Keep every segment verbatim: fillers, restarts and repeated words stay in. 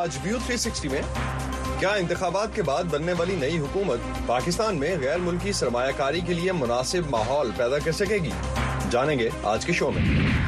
آج ویو تھری سکسٹی میں کیا انتخابات کے بعد بننے والی نئی حکومت پاکستان میں غیر ملکی سرمایہ کاری کے لیے مناسب ماحول پیدا کر سکے گی؟ جانیں گے آج کے شو میں۔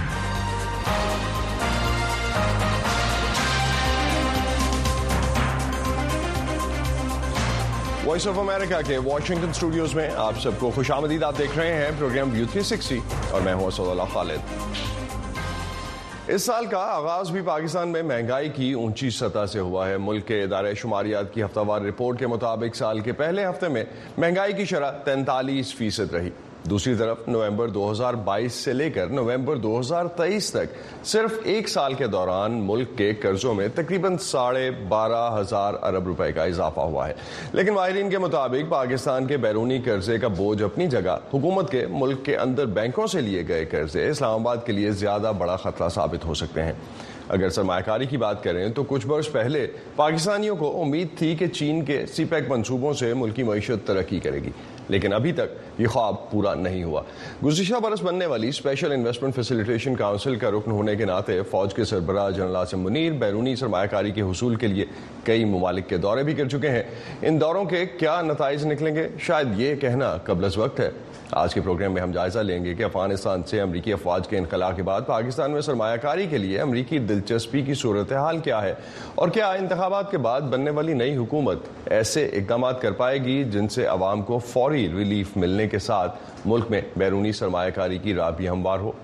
وائس آف امریکہ کے واشنگٹن اسٹوڈیوز میں آپ سب کو خوش آمدید۔ آپ دیکھ رہے ہیں پروگرام ویو تھری سکسٹی اور میں ہوں اسد اللہ خالد۔ اس سال کا آغاز بھی پاکستان میں مہنگائی کی اونچی سطح سے ہوا ہے۔ ملک کے ادارہ شماریات کی ہفتہ وار رپورٹ کے مطابق سال کے پہلے ہفتے میں مہنگائی کی شرح تینتالیس فیصد رہی۔ دوسری طرف نومبر دو ہزار بائیس سے لے کر نومبر دو ہزار تیئیس تک صرف ایک سال کے دوران ملک کے قرضوں میں تقریباً ساڑھے بارہ ہزار ارب روپے کا اضافہ ہوا ہے۔ لیکن ماہرین کے مطابق پاکستان کے بیرونی قرضے کا بوجھ اپنی جگہ، حکومت کے ملک کے اندر بینکوں سے لیے گئے قرضے اسلام آباد کے لیے زیادہ بڑا خطرہ ثابت ہو سکتے ہیں۔ اگر سرمایہ کاری کی بات کریں تو کچھ برس پہلے پاکستانیوں کو امید تھی کہ چین کے سی پیک منصوبوں سے ملکی معیشت ترقی کرے گی، لیکن ابھی تک یہ خواب پورا نہیں ہوا۔ گزشتہ برس بننے والی اسپیشل انویسٹمنٹ فیسیلیٹیشن کونسل کا رکن ہونے کے ناطے فوج کے سربراہ جنرل عاصم منیر بیرونی سرمایہ کاری کے حصول کے لیے کئی ممالک کے دورے بھی کر چکے ہیں۔ ان دوروں کے کیا نتائج نکلیں گے، شاید یہ کہنا قبل از وقت ہے۔ آج کے پروگرام میں ہم جائزہ لیں گے کہ افغانستان سے امریکی افواج کے انخلاء کے بعد پاکستان میں سرمایہ کاری کے لیے امریکی دلچسپی کی صورتحال کیا ہے، اور کیا انتخابات کے بعد بننے والی نئی حکومت ایسے اقدامات کر پائے گی جن سے عوام کو فوری ریلیف ملنے کے ساتھ ملک میں بیرونی سرمایہ کاری کی راہ بھی ہموار ہو۔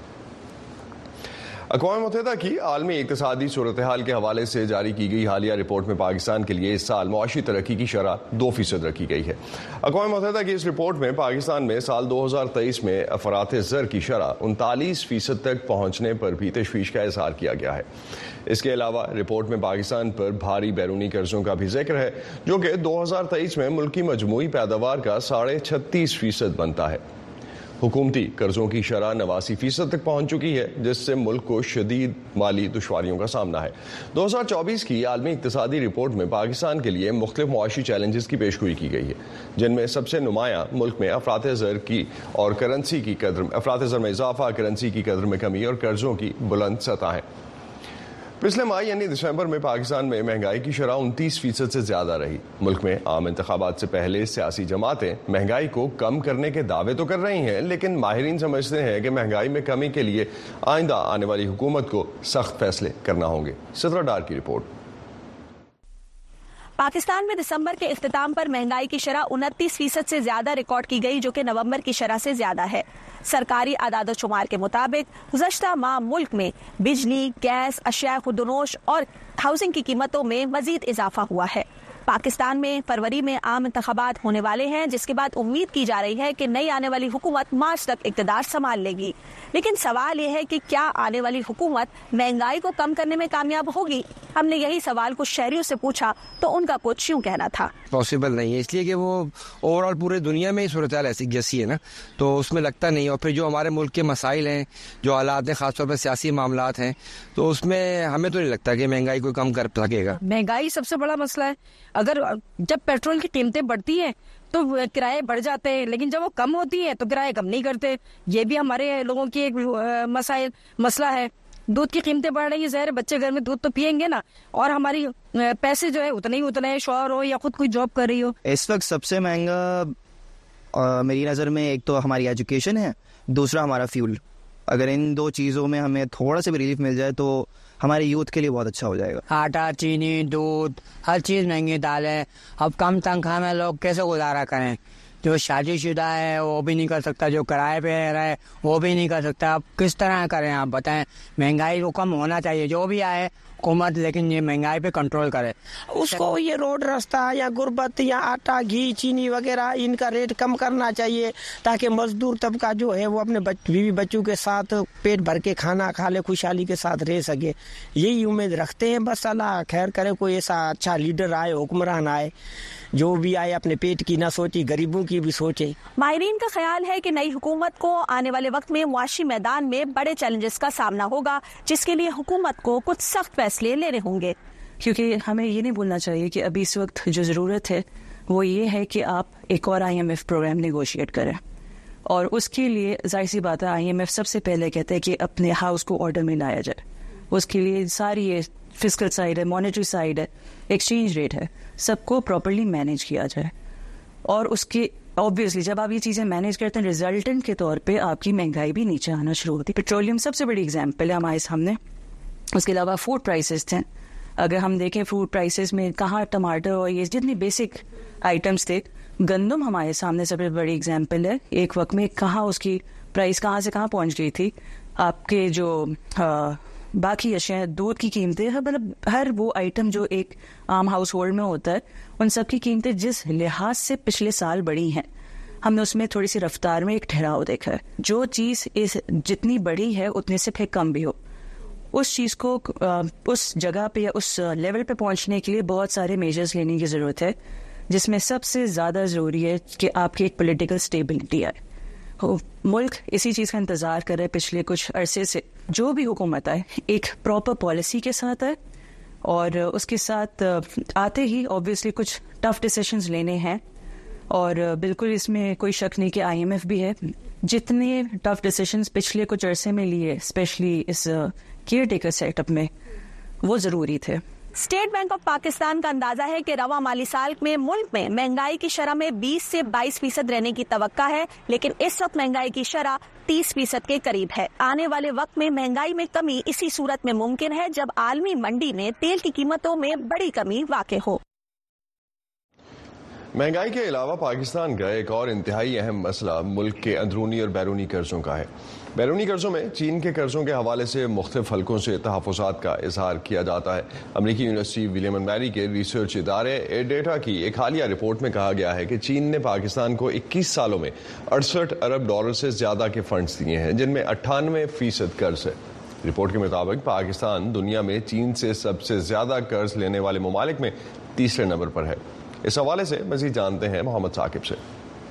اقوام متحدہ کی عالمی اقتصادی صورتحال کے حوالے سے جاری کی گئی حالیہ رپورٹ میں پاکستان کے لیے اس سال معاشی ترقی کی شرح دو فیصد رکھی گئی ہے۔ اقوام متحدہ کی اس رپورٹ میں پاکستان میں سال دو ہزار تیئیس میں افراط زر کی شرح انتالیس فیصد تک پہنچنے پر بھی تشویش کا اظہار کیا گیا ہے۔ اس کے علاوہ رپورٹ میں پاکستان پر بھاری بیرونی قرضوں کا بھی ذکر ہے، جو کہ دو ہزار تیئیس میں ملکی مجموعی پیداوار کا ساڑھے چھتیس فیصد بنتا ہے۔ حکومتی قرضوں کی شرح نواسی فیصد تک پہنچ چکی ہے، جس سے ملک کو شدید مالی دشواریوں کا سامنا ہے۔ دو ہزار چوبیس کی عالمی اقتصادی رپورٹ میں پاکستان کے لیے مختلف معاشی چیلنجز کی پیشگوئی کی گئی ہے، جن میں سب سے نمایاں ملک میں افراط زر کی اور کرنسی کی قدر افراط زر میں اضافہ، کرنسی کی قدر میں کمی اور قرضوں کی بلند سطح ہے۔ پچھلے ماہ یعنی دسمبر میں پاکستان میں مہنگائی کی شرح انتیس فیصد سے زیادہ رہی۔ ملک میں عام انتخابات سے پہلے سیاسی جماعتیں مہنگائی کو کم کرنے کے دعوے تو کر رہی ہیں، لیکن ماہرین سمجھتے ہیں کہ مہنگائی میں کمی کے لیے آئندہ آنے والی حکومت کو سخت فیصلے کرنا ہوں گے۔ سترہ ڈار کی رپورٹ۔ پاکستان میں دسمبر کے اختتام پر مہنگائی کی شرح انتیس فیصد سے زیادہ ریکارڈ کی گئی، جو کہ نومبر کی شرح سے زیادہ ہے۔ سرکاری اعداد و شمار کے مطابق گزشتہ ماہ ملک میں بجلی، گیس، اشیاء خودنوش اور ہاؤسنگ کی قیمتوں میں مزید اضافہ ہوا ہے۔ پاکستان میں فروری میں عام انتخابات ہونے والے ہیں، جس کے بعد امید کی جا رہی ہے کہ نئی آنے والی حکومت مارچ تک اقتدار سنبھال لے گی۔ لیکن سوال یہ ہے کہ کیا آنے والی حکومت مہنگائی کو کم کرنے میں کامیاب ہوگی؟ ہم نے یہی سوال کچھ شہریوں سے پوچھا تو ان کا کچھ یوں کہنا تھا۔ پاسبل نہیں ہے، اس لیے کہ وہ اوور آل پورے دنیا میں صورتحال ایسی جیسی ہے نا، تو اس میں لگتا نہیں ہے۔ اور پھر جو ہمارے ملک کے مسائل ہیں، جو حالات ہیں، خاص طور پر سیاسی معاملات ہیں، تو اس میں ہمیں تو نہیں لگتا کہ مہنگائی کوئی کم کر سکے گا۔ مہنگائی سب سے بڑا مسئلہ ہے۔ اگر جب پیٹرول کی قیمتیں بڑھتی ہیں تو کرائے بڑھ جاتے ہیں، لیکن جب وہ کم ہوتی ہیں تو کرائے کم نہیں کرتے۔ یہ بھی ہمارے لوگوں کی ایک مسائل مسئلہ ہے۔ دودھ کی قیمتیں بڑھ رہی ہیں، ظاہر بچے گھر میں دودھ تو پئیں گے نا، اور ہماری پیسے جو ہے اتنے ہی اتنے ہیں، شوہر ہو یا خود کوئی جاب کر رہی ہو۔ اس وقت سب سے مہنگا میری نظر میں ایک تو ہماری ایجوکیشن ہے، دوسرا ہمارا فیول۔ اگر ان دو چیزوں میں ہمیں تھوڑا سا بھی ریلیف مل جائے تو ہمارے یوتھ کے لیے بہت اچھا ہو جائے گا۔ آٹا، چینی، دودھ، ہر چیز مہنگی، دالیں۔ اب کم تنخواہ میں لوگ کیسے گزارا کریں؟ جو شادی شدہ ہے وہ بھی نہیں کر سکتا، جو کرائے پہ رہ رہا ہے وہ بھی نہیں کر سکتا۔ اب کس طرح کریں آپ بتائیں؟ مہنگائی کو کم ہونا چاہیے، جو بھی آئے حکومت، لیکن یہ مہنگائی پہ کنٹرول کرے۔ اس کو یہ روڈ راستہ یا غربت یا آٹا، گھی، چینی وغیرہ ان کا ریٹ کم کرنا چاہیے، تاکہ مزدور طبقہ جو ہے وہ اپنے بیوی بچوں کے ساتھ پیٹ بھر کے کھانا کھا لے، خوشحالی کے ساتھ رہ سکے۔ یہی امید رکھتے ہیں، بس اللہ خیر کرے، کوئی ایسا اچھا لیڈر آئے، حکمران آئے، جو بھی آئے اپنے پیٹ کی نہ سوچے، غریبوں کی بھی سوچے۔ ماہرین کا خیال ہے کہ نئی حکومت کو آنے والے وقت میں معاشی میدان میں بڑے چیلنجز کا سامنا ہوگا، جس کے لیے حکومت کو کچھ سخت فیصلے لینے ہوں گے۔ کیونکہ ہمیں یہ نہیں بھولنا چاہیے کہ ابھی اس وقت جو ضرورت ہے وہ یہ ہے کہ آپ ایک اور آئی ایم ایف پروگرام نیگوشیٹ کریں، اور اس کے لیے ظاہر سی بات ہے آئی ایم ایف سب سے پہلے کہتے ہیں کہ اپنے ہاؤس کو آرڈر میں لایا جائے۔ اس کے لیے ساری یہ فسکل سائڈ ہے, مانیٹری سائڈ ہے, ایکسچینج ریٹ ہے, سب کو پراپرلی مینیج کیا جائے. اور اس کے آبویسلی جب آپ یہ چیزیں مینیج کرتے ہیں ریزلٹنٹ کے طور پہ آپ کی مہنگائی بھی نیچے آنا شروع ہوتی ہے. پیٹرولیم سب سے بڑی ایگزامپل ہے ہمارے سامنے. اس کے علاوہ فوڈ پرائسز تھے. اگر ہم دیکھیں فوڈ پرائسز میں کہاں ٹماٹر اور یہ جتنی بیسک آئٹمس تھے, گندم ہمارے سامنے سب سے بڑی ایگزامپل ہے. ایک وقت میں کہاں اس کی پرائس کہاں سے کہاں پہنچ گئی تھی. آپ کے جو باقی اشیاء, دودھ کی قیمتیں, مطلب ہر وہ آئٹم جو ایک عام ہاؤس ہولڈ میں ہوتا ہے, ان سب کی قیمتیں جس لحاظ سے پچھلے سال بڑھی ہیں, ہم نے اس میں تھوڑی سی رفتار میں ایک ٹھہراؤ دیکھا ہے. جو چیز اس جتنی بڑی ہے اتنے سے پھر کم بھی ہو, اس چیز کو اس جگہ پہ یا اس لیول پہ پہنچنے کے لیے بہت سارے میجرز لینے کی ضرورت ہے, جس میں سب سے زیادہ ضروری ہے کہ آپ کی ایک پولیٹیکل اسٹیبلٹی آئے. ملک اسی چیز کا انتظار کر رہے پچھلے کچھ عرصے سے. جو بھی حکومت آئے ایک پراپر پالیسی کے ساتھ آئے, اور اس کے ساتھ آتے ہی آبویسلی کچھ ٹف ڈیسیشنز لینے ہیں. اور بالکل اس میں کوئی شک نہیں کہ آئی ایم ایف بھی ہے. جتنے ٹف ڈیسیشنز پچھلے کچھ عرصے میں لیے اسپیشلی اس کیئر ٹیکر سیٹ اپ میں, وہ ضروری تھے. اسٹیٹ بینک آف پاکستان کا اندازہ ہے کہ رواں مالی سال میں ملک میں مہنگائی کی شرح میں بیس سے بائیس فیصد رہنے کی توقع ہے, لیکن اس وقت مہنگائی کی شرح تیس فیصد کے قریب ہے. آنے والے وقت میں مہنگائی میں کمی اسی صورت میں ممکن ہے جب عالمی منڈی میں تیل کی قیمتوں میں بڑی کمی واقع ہو. مہنگائی کے علاوہ پاکستان کا ایک اور انتہائی اہم مسئلہ ملک کے اندرونی اور بیرونی قرضوں کا ہے. بیرونی قرضوں میں چین کے قرضوں کے حوالے سے مختلف حلقوں سے تحفظات کا اظہار کیا جاتا ہے. امریکی یونیورسٹی ولیم اینڈ میری کے ریسرچ ادارے اے ڈیٹا کی ایک حالیہ رپورٹ میں کہا گیا ہے کہ چین نے پاکستان کو اکیس سالوں میں اڑسٹھ ارب ڈالر سے زیادہ کے فنڈز دیے ہیں, جن میں اٹھانوے فیصد قرض ہے. رپورٹ کے مطابق پاکستان دنیا میں چین سے سب سے زیادہ قرض لینے والے ممالک میں تیسرے نمبر پر ہے. اس حوالے سے مزید جانتے ہیں محمد ثاقب سے.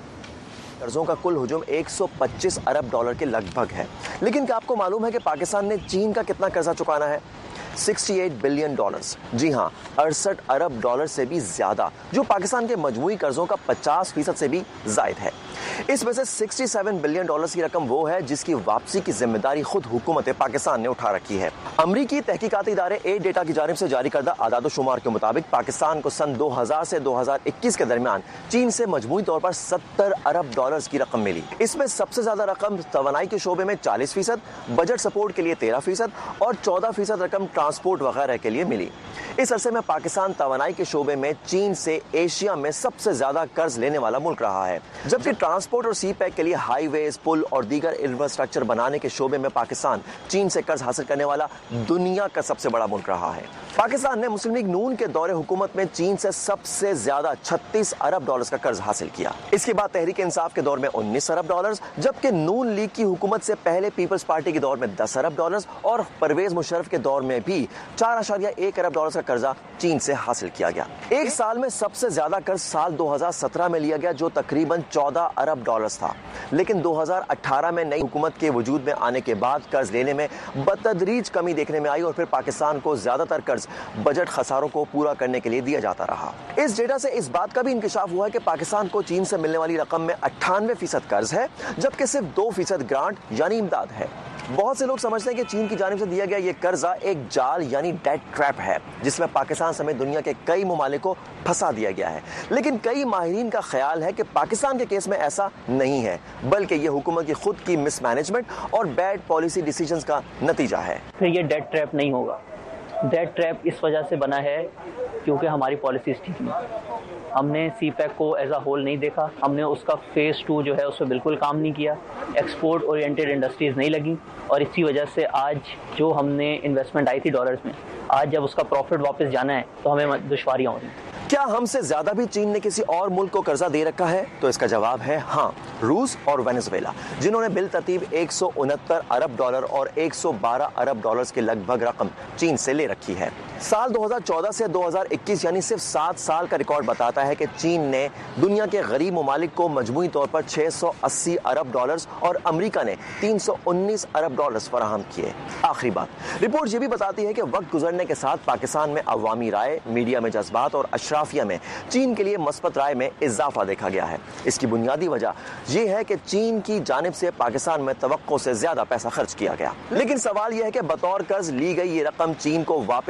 قرضوں کا کل حجم ایک سو پچیس ارب ڈالر کے لگ بھگ ہے, لیکن کیا آپ کو معلوم ہے کہ پاکستان نے چین کا کتنا قرضہ چکانا ہے؟ اڑسٹھ بلین ڈالرز. جی ہاں, اڑسٹھ ارب ڈالر سے بھی زیادہ, جو پاکستان کے مجموعی قرضوں کا پچاس فیصد سے بھی زائد ہے. اس میں سے سڑسٹھ بلین ڈالرز کی رقم وہ ہے جس کی واپسی کی ذمہ داری خود حکومت پاکستان نے اٹھا رکھی ہے. امریکی تحقیقاتی ادارے اے ڈیٹا کی جانب سے جاری کردہ اعداد و شمار کے مطابق پاکستان کو سن دو ہزار سے دو ہزار اکیس کے درمیان چین سے مجموعی طور پر ستر ارب ڈالرز کی رقم ملی. اس میں سب سے زیادہ رقم توانائی کے شعبے میں چالیس فیصد, بجٹ سپورٹ کے لیے تیرہ فیصد اور چودہ فیصد رقم ٹرانسپورٹ وغیرہ کے لیے ملی. اس عرصے میں پاکستان توانائی کے شعبے میں چین سے ایشیا میں سب سے زیادہ قرض لینے والا ملک رہا ہے, جبکہ ٹرانسپورٹ اور سی پیک کے لیے ہائی ویز, پل اور دیگر انفراسٹرکچر بنانے کے شعبے میں پاکستان چین سے قرض حاصل کرنے والا دنیا کا سب سے بڑا ملک رہا ہے. پاکستان نے مسلم لیگ نون کے دور حکومت میں چین سے سب سے زیادہ چھتیس ارب ڈالرز کا قرض حاصل کیا. اس کے بعد تحریک انصاف کے دور میں انیس ارب ڈالرز, جبکہ نون لیگ کی حکومت سے پہلے پیپلز پارٹی کے دور میں دس ارب ڈالرز اور پرویز مشرف کے دور میں بھی چار اشاریہ ایک ارب ڈالرز کا قرضہ چین سے حاصل کیا گیا. ایک سال میں سب سے زیادہ قرض سال دو ہزار سترہ میں لیا گیا, جو تقریباً چودہ ارب ڈالرز تھا, لیکن دو ہزار اٹھارہ میں نئی حکومت کے وجود میں آنے کے بعد قرض لینے میں بتدریج کمی دیکھنے میں آئی اور پھر پاکستان کو زیادہ تر قرض بجٹ خساروں کو پورا کرنے کے لیے دیا جاتا رہا. اس ڈیٹا سے اس بات کا بھی انکشاف ہوا ہے کہ پاکستان کو چین سے ملنے والی رقم میں اٹھانوے فیصد قرض ہے, جبکہ صرف دو فیصد گرانٹ یعنی امداد ہے. بہت سے لوگ سمجھتے ہیں کہ چین کی جانب سے دیا گیا یہ قرضہ ایک جال یعنی ڈیٹ ٹریپ ہے, جس میں پاکستان سمیت دنیا کے کئی ممالک کو پھنسا دیا گیا ہے. لیکن کئی ماہرین کا خیال ہے کہ پاکستان کے کیس میں ایسا نہیں ہے, بلکہ یہ حکومت کی خود کی مس مینجمنٹ اور بیڈ پالیسی ڈیسیجنز کا نتیجہ ہے. پھر یہ ڈیٹ ٹریپ نہیں ہوگا. ڈیٹ ٹریپ اس وجہ سے بنا ہے کیونکہ ہماری پالیسیز ٹھیک نہیں. ہم نے سی پیک کو ایز اے ہول نہیں دیکھا, ہم نے اس کا فیز ٹو جو ہے اس پہ بالکل کام نہیں کیا, ایکسپورٹ اورینٹیڈ انڈسٹریز نہیں لگی, اور اسی وجہ سے آج جو ہم نے انویسٹمنٹ آئی تھی ڈالرز میں, آج جب اس کا پروفٹ واپس جانا ہے تو ہمیں دشواریاں ہو رہی ہیں. کیا ہم سے زیادہ بھی چین نے کسی اور ملک کو قرضہ دے رکھا ہے؟ تو اس کا جواب ہے ہاں, روس اور وینزویلا, جنہوں نے بالترتیب ایک سو انہتر ارب ڈالر اور ایک سو بارہ ارب ڈالرز کے لگ بھگ رقم چین سے لے رکھی ہے. سال دو ہزار چودہ سے دو ہزار اکیس یعنی صرف سات سال کا ریکارڈ بتاتا ہے کہ چین نے دنیا کے غریب ممالک کو مجموعی طور پر چھ سو اسی ارب ڈالرز اور امریکہ نے تین سو انیس ارب ڈالرز فراہم کیے. آخری بات, رپورٹ یہ بھی بتاتی ہے کہ وقت گزرنے کے ساتھ پاکستان میں عوامی رائے, میڈیا میں جذبات اور اشرافیہ میں چین کے لیے مثبت رائے میں اضافہ دیکھا گیا ہے. اس کی بنیادی وجہ یہ ہے کہ چین کی جانب سے پاکستان میں توقع سے زیادہ پیسہ خرچ کیا گیا. لیکن سوال یہ ہے کہ بطور قرض لی گئی یہ رقم چین کو واپس کب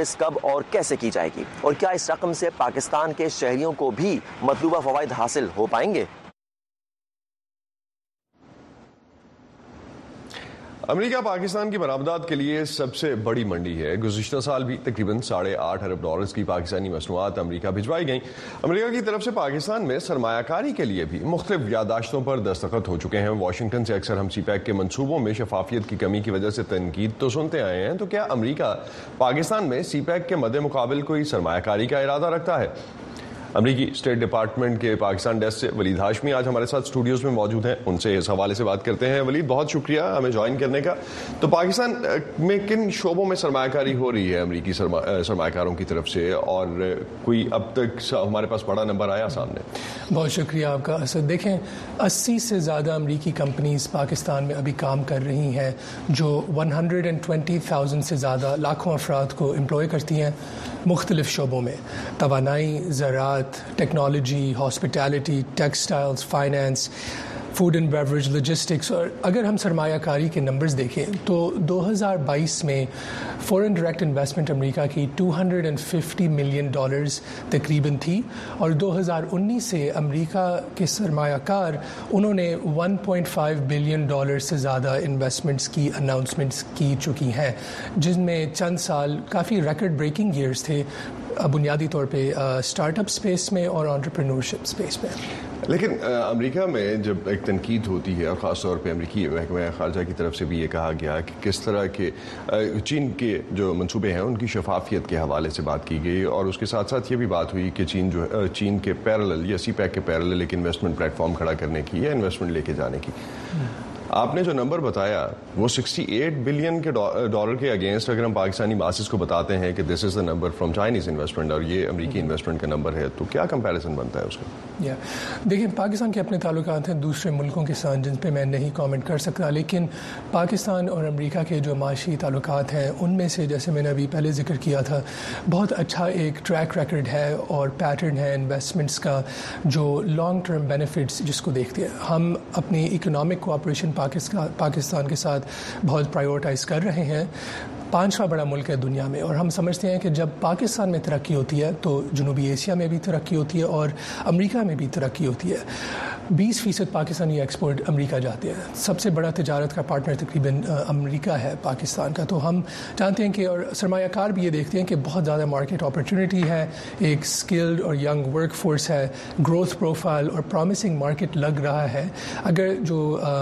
اور کیسے کی جائے گی؟ اور کیا اس رقم سے پاکستان کے شہریوں کو بھی مطلوبہ فوائد حاصل ہو پائیں گے؟ امریکہ پاکستان کی برآمدات کے لیے سب سے بڑی منڈی ہے. گزشتہ سال بھی تقریباً ساڑھے آٹھ ارب ڈالرز کی پاکستانی مصنوعات امریکہ بھجوائی گئیں. امریکہ کی طرف سے پاکستان میں سرمایہ کاری کے لیے بھی مختلف یادداشتوں پر دستخط ہو چکے ہیں. واشنگٹن سے اکثر ہم سی پیک کے منصوبوں میں شفافیت کی کمی کی وجہ سے تنقید تو سنتے آئے ہیں, تو کیا امریکہ پاکستان میں سی پیک کے مد مقابل کوئی سرمایہ کاری کا ارادہ رکھتا ہے؟ امریکی اسٹیٹ ڈپارٹمنٹ کے پاکستان ڈیسک سے ولید ہاشمی آج ہمارے ساتھ اسٹوڈیوز میں موجود ہیں. ان سے اس حوالے سے بات کرتے ہیں. ولید, بہت شکریہ ہمیں جوائن کرنے کا. تو پاکستان میں کن شعبوں میں سرمایہ کاری ہو رہی ہے امریکی سرمایہ کاروں کی طرف سے, اور کوئی اب تک ہمارے پاس بڑا نمبر آیا سامنے؟ بہت شکریہ آپ کا اسد. دیکھیں, اسی سے زیادہ امریکی کمپنیز پاکستان میں ابھی کام کر رہی ہیں جو ون ہنڈریڈ اینڈ ٹوینٹی تھاؤزینڈ سے زیادہ لاکھوں افراد کو امپلوائے کرتی ہیں مختلف شعبوں میں. توانائی, زراعت, ٹیکنالوجی, ہاسپٹیلٹی, ٹیکسٹائلز, فائنانس, فوڈ اینڈ بیوریج, لاجسٹکس. اور اگر ہم سرمایہ کاری کے نمبرز دیکھیں تو دو ہزار بائیس میں فورن ڈائریکٹ انویسٹمنٹ امریکہ کی ٹو ہنڈریڈ اینڈ ففٹی ملین ڈالرز تقریباً تھی, اور دو ہزار انیس سے امریکہ کے سرمایہ کار انہوں نے ون پوائنٹ فائیو بلین ڈالر سے زیادہ انویسٹمنٹس کی اناؤنسمنٹس کی چکی ہیں, جن میں چند سال کافی ریکارڈ بریکنگ ایئرز تھے بنیادی طور پہ اسٹارٹ اپ اسپیس میں اور انٹرپرینورشپ اسپیس میں. لیکن امریکہ میں جب ایک تنقید ہوتی ہے, اور خاص طور پہ امریکی محکمہ خارجہ کی طرف سے بھی یہ کہا گیا کہ کس طرح کے چین کے جو منصوبے ہیں ان کی شفافیت کے حوالے سے بات کی گئی, اور اس کے ساتھ ساتھ یہ بھی بات ہوئی کہ چین جو چین کے پیرالل یا سی پیک کے پیرالل ایک انویسٹمنٹ پلیٹ فارم کھڑا کرنے کی یا انویسٹمنٹ لے کے جانے کی. آپ نے جو نمبر بتایا وہ سکسٹی ایٹ بلین کے ڈالر کے اگینسٹ اگر ہم پاکستانی ماسز کو بتاتے ہیں کہ دس از دا نمبر فرام چائنیز انویسٹمنٹ, اور یہ امریکی انویسٹمنٹ کا نمبر ہے, تو کیا کمپیریزن بنتا ہے اس کا؟ یا دیکھیں, پاکستان کے اپنے تعلقات ہیں دوسرے ملکوں کے ساتھ جن پہ میں نہیں کامنٹ کر سکتا, لیکن پاکستان اور امریکہ کے جو معاشی تعلقات ہیں ان میں سے جیسے میں نے ابھی پہلے ذکر کیا تھا, بہت اچھا ایک ٹریک ریکرڈ ہے اور پیٹرن ہے انویسٹمنٹس کا جو لانگ ٹرم بینیفٹس جس کو دیکھتے ہیں. ہم اپنی اکنامک کوآپریشن پاکستان پاکستان کے ساتھ بہت پرائیورٹائز کر رہے ہیں. پانچواں بڑا ملک ہے دنیا میں, اور ہم سمجھتے ہیں کہ جب پاکستان میں ترقی ہوتی ہے تو جنوبی ایشیا میں بھی ترقی ہوتی ہے اور امریکہ میں بھی ترقی ہوتی ہے. بیس فیصد پاکستانی ایکسپورٹ امریکہ جاتے ہیں. سب سے بڑا تجارت کا پارٹنر تقریباً امریکہ ہے پاکستان کا. تو ہم جانتے ہیں کہ, اور سرمایہ کار بھی یہ دیکھتے ہیں کہ بہت زیادہ مارکیٹ اپرچونٹی ہے, ایک اسکلڈ اور ینگ ورک فورس ہے, گروتھ پروفائل اور پرومسنگ مارکیٹ لگ رہا ہے. اگر جو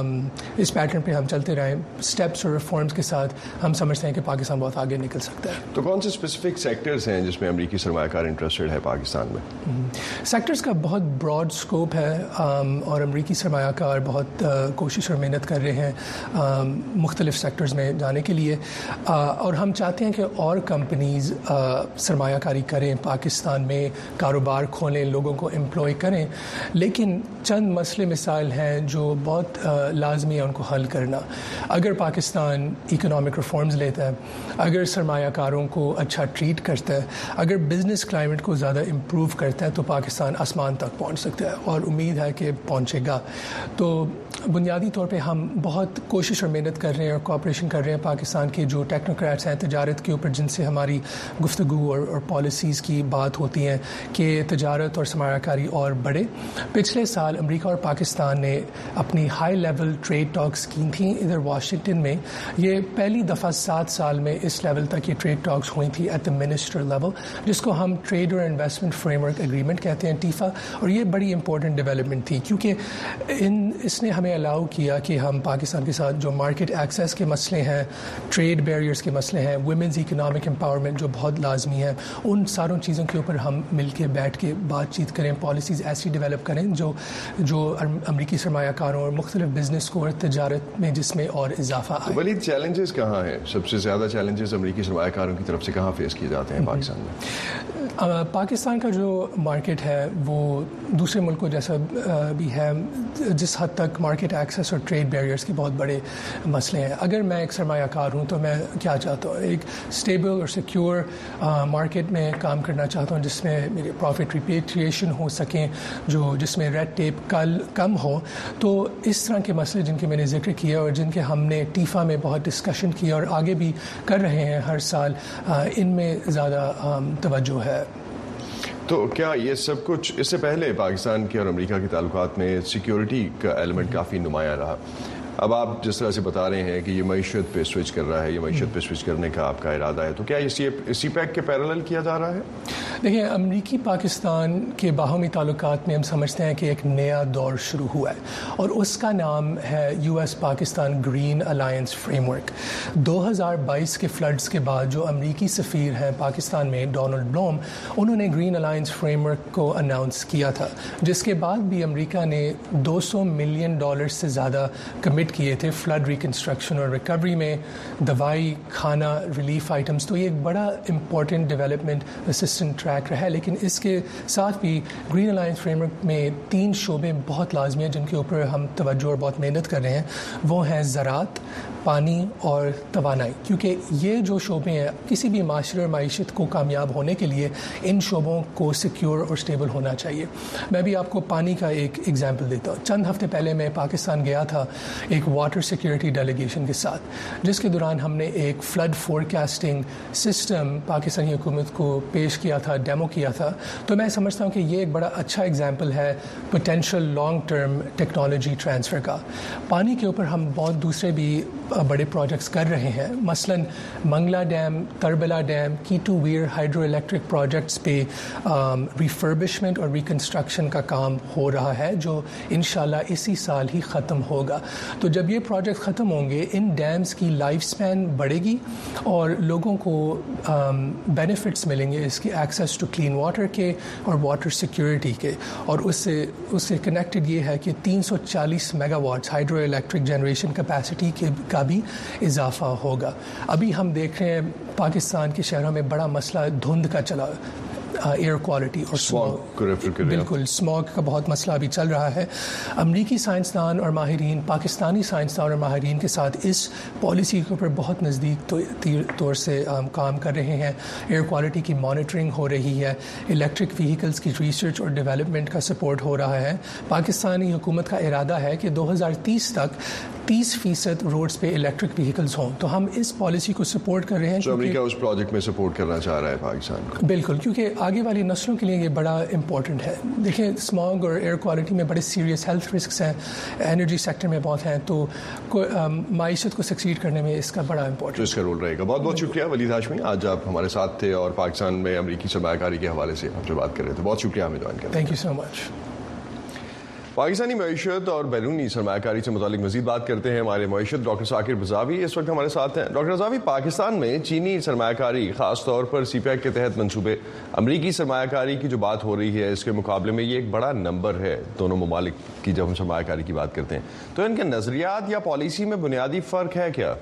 اس پیٹرن پہ ہم چلتے رہیں اسٹیپس اور ریفارمز کے ساتھ, ہم سمجھتے ہیں کہ پاکستان بہت آگے نکل سکتا ہے. تو کون سے اسپیسیفک سیکٹرز ہیں جس میں امریکی سرمایہ کار انٹرسٹڈ ہے پاکستان میں؟ سیکٹرز کا بہت براڈ اسکوپ ہے, اور امریکی سرمایہ کار بہت کوشش اور محنت کر رہے ہیں مختلف سیکٹرز میں جانے کے لیے, اور ہم چاہتے ہیں کہ اور کمپنیز سرمایہ کاری کریں, پاکستان میں کاروبار کھولیں, لوگوں کو امپلائی کریں. لیکن چند مسئلے مسائل ہیں جو بہت لازمی ہے ان کو حل کرنا. اگر پاکستان اکنامک ریفارمز لیتا ہے, اگر سرمایہ کاروں کو اچھا ٹریٹ کرتا ہے, اگر بزنس کلائمیٹ کو زیادہ امپروو کرتا ہے, تو پاکستان آسمان تک پہنچ سکتا ہے, اور امید ہے کہ پہنچے گا. تو بنیادی طور پہ ہم بہت کوشش اور محنت کر رہے ہیں اور کوآپریشن کر رہے ہیں پاکستان کے جو ٹیکنوکریٹس ہیں تجارت کے اوپر, جن سے ہماری گفتگو اور اور پالیسیز کی بات ہوتی ہیں کہ تجارت اور سرمایہ کاری اور بڑھے. پچھلے سال امریکہ اور پاکستان نے اپنی ہائی لیول ٹریڈ ٹاکس کی تھیں ادھر واشنگٹن میں. یہ پہلی دفعہ سات سال میں اس لیول تک یہ ٹریڈ ٹاکس ہوئی تھی ایٹ دا منسٹر لیول, جس کو ہم ٹریڈ اور انویسٹمنٹ فریم ورک ایگریمنٹ کہتے ہیں, ٹیفا. اور یہ بڑی امپورٹنٹ ڈیولپمنٹ تھی کیونکہ ان اس نے ہمیں الاؤ کیا کہ ہم پاکستان کے ساتھ جو مارکیٹ ایکسیس کے مسئلے ہیں, ٹریڈ بیریئرز کے مسئلے ہیں, ویمنز اکنامک امپاورمنٹ جو بہت لازمی ہے, ان ساروں چیزوں کے اوپر ہم مل کے بیٹھ کے بات چیت کریں, پالیسیز ایسی ڈیولپ کریں جو جو امریکی سرمایہ کاروں اور مختلف بزنس کو اور تجارت میں جس میں اور اضافہ آئے. ولی چیلنجز کہاں ہیں؟ سب سے زیادہ چیلنجز امریکی سرمایہ کاروں کی طرف سے کہاں فیس کیے جاتے ہیں پاکستان میں؟ پاکستان کا جو مارکیٹ ہے وہ دوسرے ملکوں جیسا بھی ہے، جس حد تک مارکیٹ ایکسیس اور ٹریڈ بیریئرز کے بہت بڑے مسئلے ہیں. اگر میں ایک سرمایہ کار ہوں تو میں کیا چاہتا ہوں؟ ایک اسٹیبل اور سیکیور مارکیٹ میں کام کرنا چاہتا ہوں جس میں میرے پروفٹ ریپیٹریشن ہو سکیں، جو جس میں ریڈ ٹیپ کل کم ہو. تو اس طرح کے مسئلے جن کے میں نے ذکر کیا اور جن کے ہم نے ٹیفا میں بہت ڈسکشن کیا اور آگے بھی کر رہے ہیں ہر سال، ان میں زیادہ توجہ ہے. تو کیا یہ سب کچھ اس سے پہلے پاکستان کے اور امریکہ کے تعلقات میں سیکیورٹی کا ایلیمنٹ کافی نمایاں رہا؟ اب آپ جس طرح سے بتا رہے ہیں کہ یہ معیشت پہ سوئچ کر رہا ہے، یہ معیشت پہ سوئچ کرنے کا آپ کا ارادہ ہے، تو کیا یہ سی پیک کے پیرالل کیا جا رہا ہے؟ دیکھیں، امریکی پاکستان کے باہمی تعلقات میں ہم سمجھتے ہیں کہ ایک نیا دور شروع ہوا ہے اور اس کا نام ہے یو ایس پاکستان گرین الائنس فریم ورک. دو ہزار بائیس کے فلڈز کے بعد جو امریکی سفیر ہیں پاکستان میں ڈونلڈ بلوم، انہوں نے گرین الائنس فریم ورک کو اناؤنس کیا تھا، جس کے بعد بھی امریکہ نے دو سو ملین ڈالر سے زیادہ کمٹ کیے تھے فلڈ ریکنسٹرکشن اور ریکوری میں، دوائی، کھانا، ریلیف آئٹمس. تو یہ ایک بڑا امپورٹنٹ ڈیولپمنٹ اسسٹنٹ ٹریک رہا ہے. لیکن اس کے ساتھ بھی گرین الائنس فریم ورک میں تین شعبے بہت لازمی ہیں جن کے اوپر ہم توجہ اور بہت محنت کر رہے ہیں. وہ ہیں زراعت، پانی اور توانائی، کیونکہ یہ جو شعبے ہیں کسی بھی معاشرے اور معیشت کو کامیاب ہونے کے لیے ان شعبوں کو سیکیور اور اسٹیبل ہونا چاہیے. میں بھی آپ کو پانی کا ایک ایگزامپل دیتا ہوں. چند ہفتے پہلے میں پاکستان گیا تھا ایک واٹر سیکیورٹی ڈیلیگیشن کے ساتھ، جس کے دوران ہم نے ایک فلڈ فورکاسٹنگ سسٹم پاکستانی حکومت کو پیش کیا تھا، ڈیمو کیا تھا. تو میں سمجھتا ہوں کہ یہ ایک بڑا اچھا ایگزامپل ہے پوٹینشیل لانگ ٹرم ٹیکنالوجی ٹرانسفر کا. پانی کے اوپر ہم بہت دوسرے بھی بڑے پروجیکٹس کر رہے ہیں. مثلاً منگلا ڈیم، تربلا ڈیم، کیٹو ویر ہائیڈرو الیکٹرک پروجیکٹس پہ ریفربشمنٹ اور ریکنسٹرکشن کا کام ہو رہا ہے، جو انشاءاللہ اسی سال ہی ختم ہوگا. تو جب یہ پروجیکٹ ختم ہوں گے، ان ڈیمز کی لائف سپین بڑھے گی اور لوگوں کو بینیفٹس ملیں گے اس کی ایکسیس ٹو کلین واٹر کے اور واٹر سیکیورٹی کے. اور اس سے اس سے کنیکٹڈ یہ ہے کہ تین سو چالیس میگا واٹس ہائیڈرو الیکٹرک جنریشن کیپیسٹی کے کا بھی اضافہ ہوگا. ابھی ہم دیکھ رہے ہیں پاکستان کے شہروں میں بڑا مسئلہ دھند کا چلا، ایئر کوالٹی اور اسموگ، بالکل اسموگ کا بہت مسئلہ ابھی چل رہا ہے. امریکی سائنسدان اور ماہرین پاکستانی سائنسدان اور ماہرین کے ساتھ اس پالیسی کے اوپر بہت نزدیک طور سے کام کر رہے ہیں. ایئر کوالٹی کی مانیٹرنگ ہو رہی ہے، الیکٹرک وہیکلز کی ریسرچ اور ڈیولپمنٹ کا سپورٹ ہو رہا ہے. پاکستانی حکومت کا ارادہ ہے کہ دو ہزار تیس تک تیس فیصد روڈز پہ الیکٹرک وہیکلز ہوں. تو ہم اس پالیسی کو سپورٹ کر رہے ہیں. تو امریکہ اس پروجیکٹ میں سپورٹ کرنا چاہ رہا ہے پاکستان کو؟ بالکل، کیونکہ آگے والی نسلوں کے لیے یہ بڑا امپورٹنٹ ہے. دیکھیں، اسموگ اور ایئر کوالٹی میں بڑے سیریس ہیلتھ رسکس ہیں، انرجی سیکٹر میں بہت ہیں. تو معیشت کو سکسیڈ کرنے میں اس کا بڑا امپورٹنٹ اس کا رول رہے گا. بہت بہت شکریہ ولید ہاشمی، آج آپ ہمارے ساتھ تھے اور پاکستان میں امریکی سرمایہ کاری کے حوالے سے ہم سے بات کر رہے تھے. بہت شکریہ ہمیں جوائن کرنے. تھینک یو سو مچ. پاکستانی معیشت اور بیرونی سرمایہ کاری سے متعلق مزید بات کرتے ہیں ہمارے معیشت ڈاکٹر ثاقب رضاوی اس وقت ہمارے ساتھ ہیں. ڈاکٹر رضاوی، پاکستان میں چینی سرمایہ کاری خاص طور پر سی پیک کے تحت منصوبے، امریکی سرمایہ کاری کی جو بات ہو رہی ہے اس کے مقابلے میں یہ ایک بڑا نمبر ہے دونوں ممالک کی جب ہم سرمایہ کاری کی بات کرتے ہیں. تو ان کے نظریات یا پالیسی میں بنیادی فرق ہے کیا؟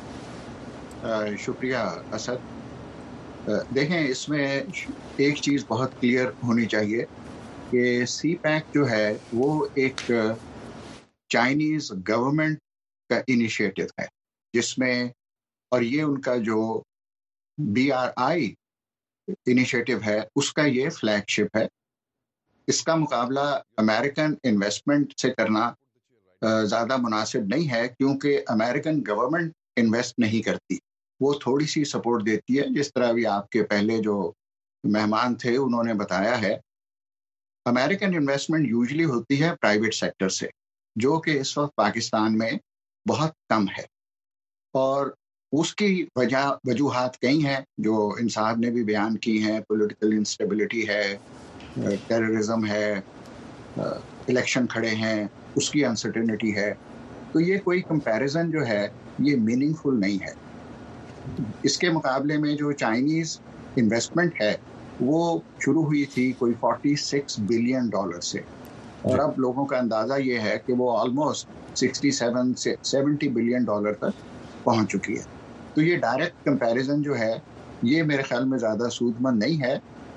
شکریہ اسد. دیکھیں، اس میں ایک چیز بہت کلیئر ہونی چاہیے کہ سی پیک جو ہے وہ ایک چائنیز گورنمنٹ کا انیشیٹو ہے، جس میں اور یہ ان کا جو بی آر آئی انیشیٹو ہے اس کا یہ فلیگ شپ ہے. اس کا مقابلہ امریکن انویسٹمنٹ سے کرنا زیادہ مناسب نہیں ہے، کیونکہ امریکن گورنمنٹ انویسٹ نہیں کرتی، وہ تھوڑی سی سپورٹ دیتی ہے. جس طرح بھی آپ کے پہلے جو مہمان تھے انہوں نے بتایا ہے، امریکن انویسٹمنٹ یوزلی ہوتی ہے پرائیویٹ سیکٹر سے، جو کہ اس وقت پاکستان میں بہت کم ہے. اور اس کی وجہ وجوہات کئی ہیں جو ان صاحب نے بھی بیان کی ہیں. پولیٹیکل انسٹیبلٹی ہے، ٹیررزم ہے، الیکشن کھڑے ہیں، اس کی انسرٹینٹی ہے. تو یہ کوئی کمپیریزن جو ہے یہ میننگ فل نہیں ہے. اس کے مقابلے میں جو چائنیز انویسٹمنٹ ہے وہ شروع ہوئی تھی کوئی فورٹی سکس بلین ڈالر سے، اور اب لوگوں کا اندازہ یہ ہے کہ وہ آلموسٹ سکسٹی سیون سے سیونٹی بلین ڈالر تک پہنچ چکی ہے. تو یہ ڈائریکٹ کمپیریزن جو ہے یہ میرے خیال میں زیادہ سود مند نہیں ہے.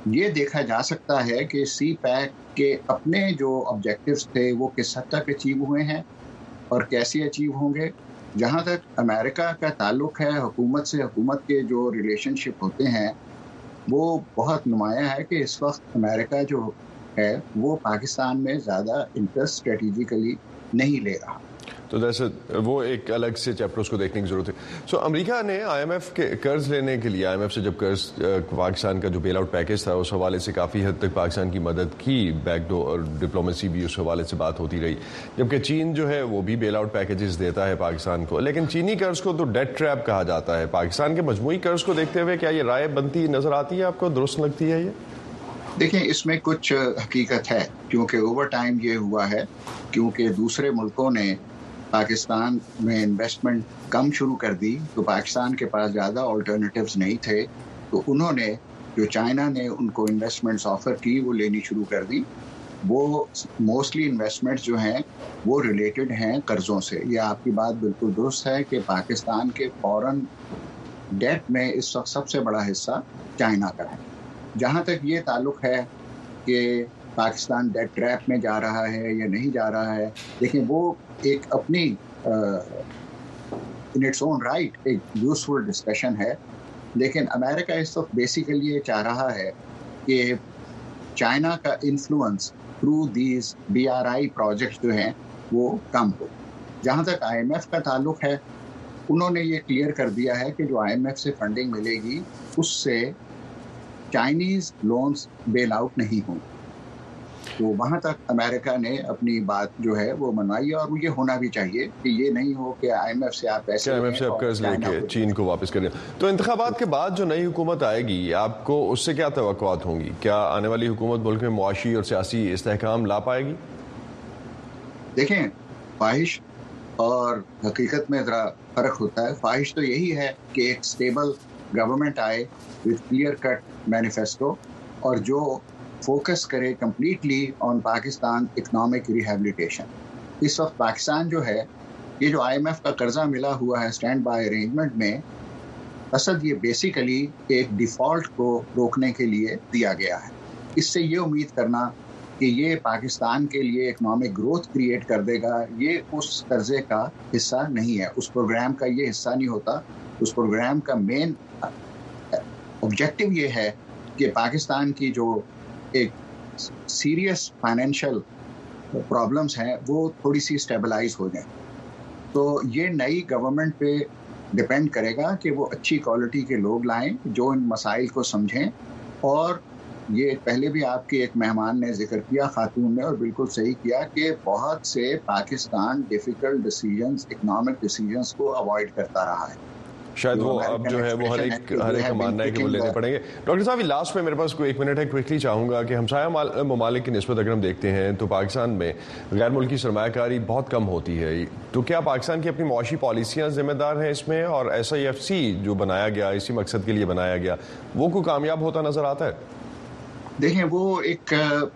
یہ دیکھا جا سکتا ہے کہ سی پیک کے اپنے جو آبجیکٹیوز تھے وہ کس حد تک اچیو ہوئے ہیں اور کیسے اچیو ہوں گے. جہاں تک امریکہ کا تعلق ہے، حکومت سے حکومت کے جو ریلیشن شپ ہوتے ہیں وہ بہت نمایاں ہے کہ اس وقت امریکہ جو ہے وہ پاکستان میں زیادہ انٹرسٹ اسٹریٹجیکلی نہیں لے رہا. تو جیسے وہ ایک الگ سے چیپٹر اس کو دیکھنے کی ضرورت ہے. سو امریکہ نے آئی ایم ایف کے قرض لینے کے لیے، آئی ایم ایف سے جب قرض پاکستان کا جو بیل آؤٹ پیکیج تھا اس حوالے سے کافی حد تک پاکستان کی مدد کی، بیک ڈور اور ڈپلومیسی بھی اس حوالے سے بات ہوتی رہی، جبکہ چین جو ہے وہ بھی بیل آؤٹ پیکیجز دیتا ہے پاکستان کو. لیکن چینی قرض کو تو ڈیٹ ٹریپ کہا جاتا ہے. پاکستان کے مجموعی قرض کو دیکھتے ہوئے کیا یہ رائے بنتی نظر آتی ہے آپ کو، درست لگتی ہے یہ؟ دیکھیں اس میں کچھ حقیقت ہے، کیونکہ اوور ٹائم یہ ہوا ہے کیونکہ دوسرے ملکوں نے پاکستان میں انویسٹمنٹ کم شروع کر دی تو پاکستان کے پاس زیادہ آلٹرنیٹیوز نہیں تھے، تو انہوں نے جو چائنا نے ان کو انویسٹمنٹس آفر کی وہ لینی شروع کر دی. وہ موسٹلی انویسٹمنٹس جو ہیں وہ ریلیٹڈ ہیں قرضوں سے. یہ آپ کی بات بالکل درست ہے کہ پاکستان کے فورن ڈیٹ میں اس وقت سب سے بڑا حصہ چائنا کا ہے. جہاں تک یہ تعلق ہے کہ پاکستان ڈیٹ ٹریپ میں جا رہا ہے یا نہیں جا رہا ہے، دیکھیں وہ ایک اپنی ان اٹس اون رائٹ ایک یوزفل ڈسکشن ہے. لیکن امریکہ اس وقت بیسیکلی یہ چاہ رہا ہے کہ چائنا کا انفلوئنس تھرو دیز بی آر آئی پروجیکٹ جو ہیں وہ کم ہو. جہاں تک آئی ایم ایف کا تعلق ہے انہوں نے یہ کلیئر کر دیا ہے کہ جو آئی ایم ایف سے فنڈنگ ملے گی اس سے چائنیز لونز بیل آؤٹ نہیں ہوں. تو وہاں تک امریکہ نے اپنی بات جو ہے وہ منوائی ہے، اور یہ ہونا بھی چاہیے کہ یہ نہیں ہو کہ آئی ایم ایف سے آپ پیسے آئی ایم ایف سے آپ قرض لے کے چین کو واپس کریں. تو انتخابات کے بعد جو نئی حکومت آئے گی آپ کو اس سے کیا توقعات ہوں گی؟ کیا آنے والی حکومت ملک میں معاشی اور سیاسی استحکام لا پائے گی؟ دیکھیں خواہش اور حقیقت میں ذرا فرق ہوتا ہے. خواہش تو یہی ہے کہ ایک اسٹیبل گورنمنٹ آئے وتھ کلیئر کٹ مینیفیسٹو اور جو فوکس کرے کمپلیٹلی آن پاکستان اکنامک ریہیبلیٹیشن. اس وقت پاکستان جو ہے یہ جو آئی ایم ایف کا قرضہ ملا ہوا ہے اسٹینڈ بائی ارینجمنٹ میں، اصل یہ بیسیکلی ایک ڈیفالٹ کو روکنے کے لیے دیا گیا ہے. اس سے یہ امید کرنا کہ یہ پاکستان کے لیے اکنامک گروتھ کریٹ کر دے گا، یہ اس قرضے کا حصہ نہیں ہے، اس پروگرام کا یہ حصہ نہیں ہوتا. اس پروگرام کا مین آبجیکٹو یہ ہے کہ پاکستان کی جو ایک سیریس فائنینشیل پرابلمس ہیں وہ تھوڑی سی اسٹیبلائز ہو جائیں. تو یہ نئی گورنمنٹ پہ ڈپینڈ کرے گا کہ وہ اچھی کوالٹی کے لوگ لائیں جو ان مسائل کو سمجھیں. اور یہ پہلے بھی آپ کے ایک مہمان نے ذکر کیا خاتون نے، اور بالکل صحیح کیا کہ بہت سے پاکستان ڈیفیکلٹ ڈیسیجنز اکنامک ڈیسیجنز کو اوائڈ کرتا رہا ہے. شاید وہ اب جو ہے وہ ہر ایک ہر ایک کا ماننا ہے کہ وہ لینے پڑیں گے. ڈاکٹر صاحب لاسٹ میں میرے پاس کوئی ایک منٹ ہے، کوئکلی چاہوں گا کہ ہمسایہ ممالک کی نسبت اگر ہم دیکھتے ہیں تو پاکستان میں غیر ملکی سرمایہ کاری بہت کم ہوتی ہے. تو کیا پاکستان کی اپنی معاشی پالیسیاں ذمہ دار ہیں اس میں، اور ایس آئی ایف سی جو بنایا گیا اسی مقصد کے لیے بنایا گیا وہ کوئی کامیاب ہوتا نظر آتا ہے؟ دیکھیں وہ ایک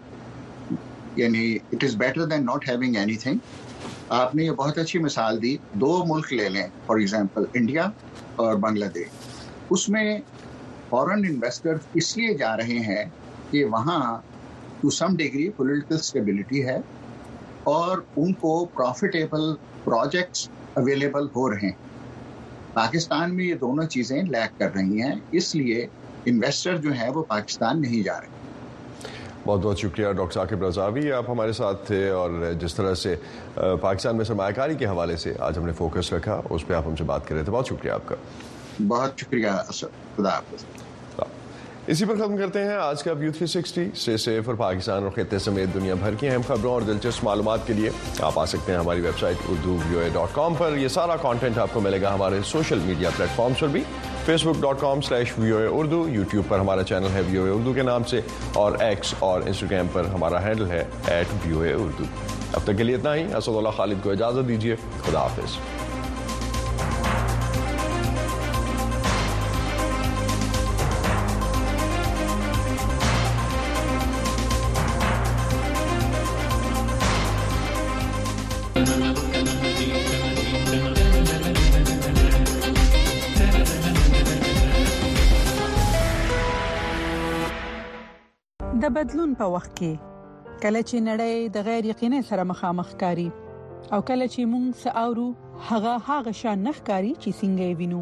یعنی اٹ از بیٹر دین ناٹ ہیونگ اینی تھنگ. آپ نے یہ بہت اچھی مثال دی. دو ملک لے لیں فار ایگزامپل انڈیا اور بنگلہ دیش. اس میں فورن انویسٹر اس لیے جا رہے ہیں کہ وہاں ٹو سم ڈگری پولیٹیکل اسٹیبلٹی ہے اور ان کو پروفیٹیبل پروجیکٹس اویلیبل ہو رہے ہیں. پاکستان میں یہ دونوں چیزیں لیک کر رہی ہیں، اس لیے انویسٹر جو ہیں وہ پاکستان نہیں جا رہے. بہت بہت شکریہ ڈاکٹر ثاقب رضاوی، آپ ہمارے ساتھ تھے اور جس طرح سے پاکستان میں سرمایہ کاری کے حوالے سے آج ہم نے فوکس رکھا اس پہ آپ ہم سے بات کر رہے تھے. بہت شکریہ آپ کا. بہت شکریہ، خدا حافظ. اسی پر ختم کرتے ہیں آج کا ویو تھری سکسٹی. سے سیف اور پاکستان اور خطے سمیت دنیا بھر کی اہم خبروں اور دلچسپ معلومات کے لیے آپ آ سکتے ہیں ہماری ویب سائٹ اردو ویو اے ڈاٹ کام پر. یہ سارا کانٹینٹ آپ کو ملے گا ہمارے سوشل میڈیا پلیٹ فارمس پر بھی، فیس بک ڈاٹ کام سلیش ویو اے اردو، یوٹیوب پر ہمارا چینل ہے ویو اے اردو کے نام سے، اور ایکس اور انسٹاگرام پر ہمارا ہینڈل ہے ایٹ ویو اے اردو. اب تک کے لیے اتنا ہی. اسد اللہ خالد کو اجازت دیجیے. خدا حافظ. د بدلون په وخت کې کله چې نړۍ د غیر یقیني سره مخامخ کاری او کله چې موږ ساورو هغه هغه شان نخکاری چې څنګه وینو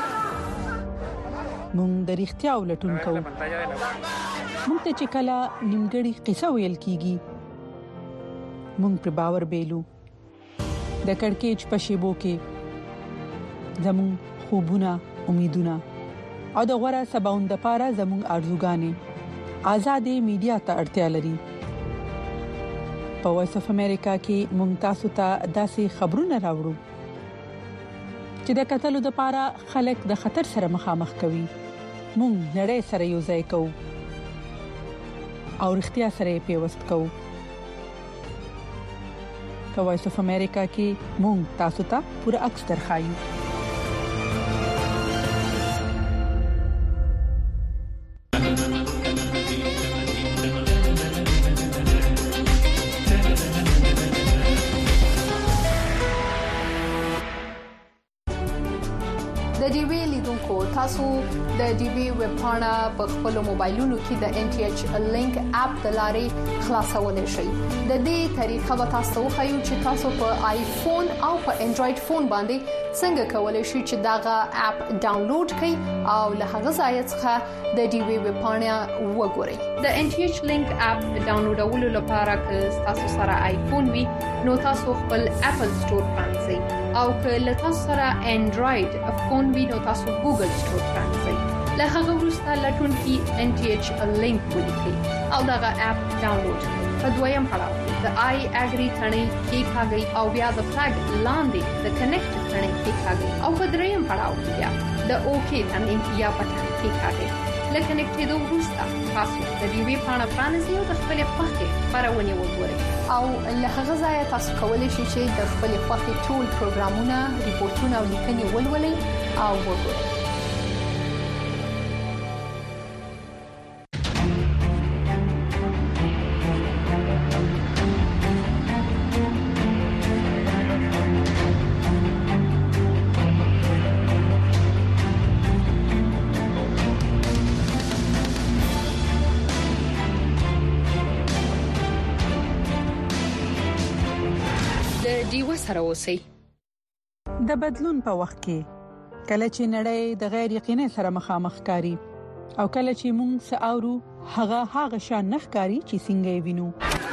موږ د اړتیا ولټون کوو موږ ته چې کله نیمګړی قصه ویل کیږي موږ پر باور بیلو د کڑکېچ په شیبو کې زمون خوبونه امیدونه او د غوړه سباوند لپاره زمون ارزوګانې آزادې میډیا ته اړتیا لري په وایس اف امریکا کې موږ تاسو ته داسې خبرونه راوړو چې د قتل لپاره خلک د خطر سره مخامخ کوي موږ نړۍ سره یو ځای کوو او اړتیا سره پیوست کوو په وایس اف امریکا کې موږ تاسو ته پوره عکس درخایو د ډي وی لیدونکو تاسو د ډي وی ویب پاڼه په خپل موبایلونو کې د ان ټي ایچ لینک اپ د لارې خلاصولای شئ د دې طریقه به تاسو خو چې تاسو په آیفون او په انډراید فون باندې څنګه کولای شئ چې داغه اپ ډاونلوډ کړئ او له هغه ځای څخه د ډي وی ویب پاڼه وګورئ د ان ټي ایچ لینک اپ ډاونلوډولو لپاره که تاسو سره آیفون وي نو تاسو خپل اپل سٹور پرانځئ او که له تاسو سره انډراید فون وي نو تاسو ګوګل سٹور پرانځئ له هغه وروسته لټون کې ان ټي ایچ لینک ولیکئ او دغه اپ ډاونلوډ کړئ په دویم پړاو د آی اګری ثنې کې ښاګي او بیا د فلګ لاندې د کنیکټ ثنې کې ښاګي او په دریم پړاو کې بیا د اوکې ثنې یا پټن کې ښاګي لکه نکټېدو وروسته تاسو د دې وی پاڼه پرانیزئ او د خپل خوښې خبرونه وګورئ او له هغه ځای تاسو کولی شئ چې د خپل خوښې ټول پروګرامونه ریپورتونه او لیکنې ولولئ او وګورئ سره اوسئ د بدلون په وخت کې کله چې نړۍ د غیر یقیني سره مخامخ کاری او کله چې موږ ساورو هغه هغه شان نخکاری چې څنګه وینو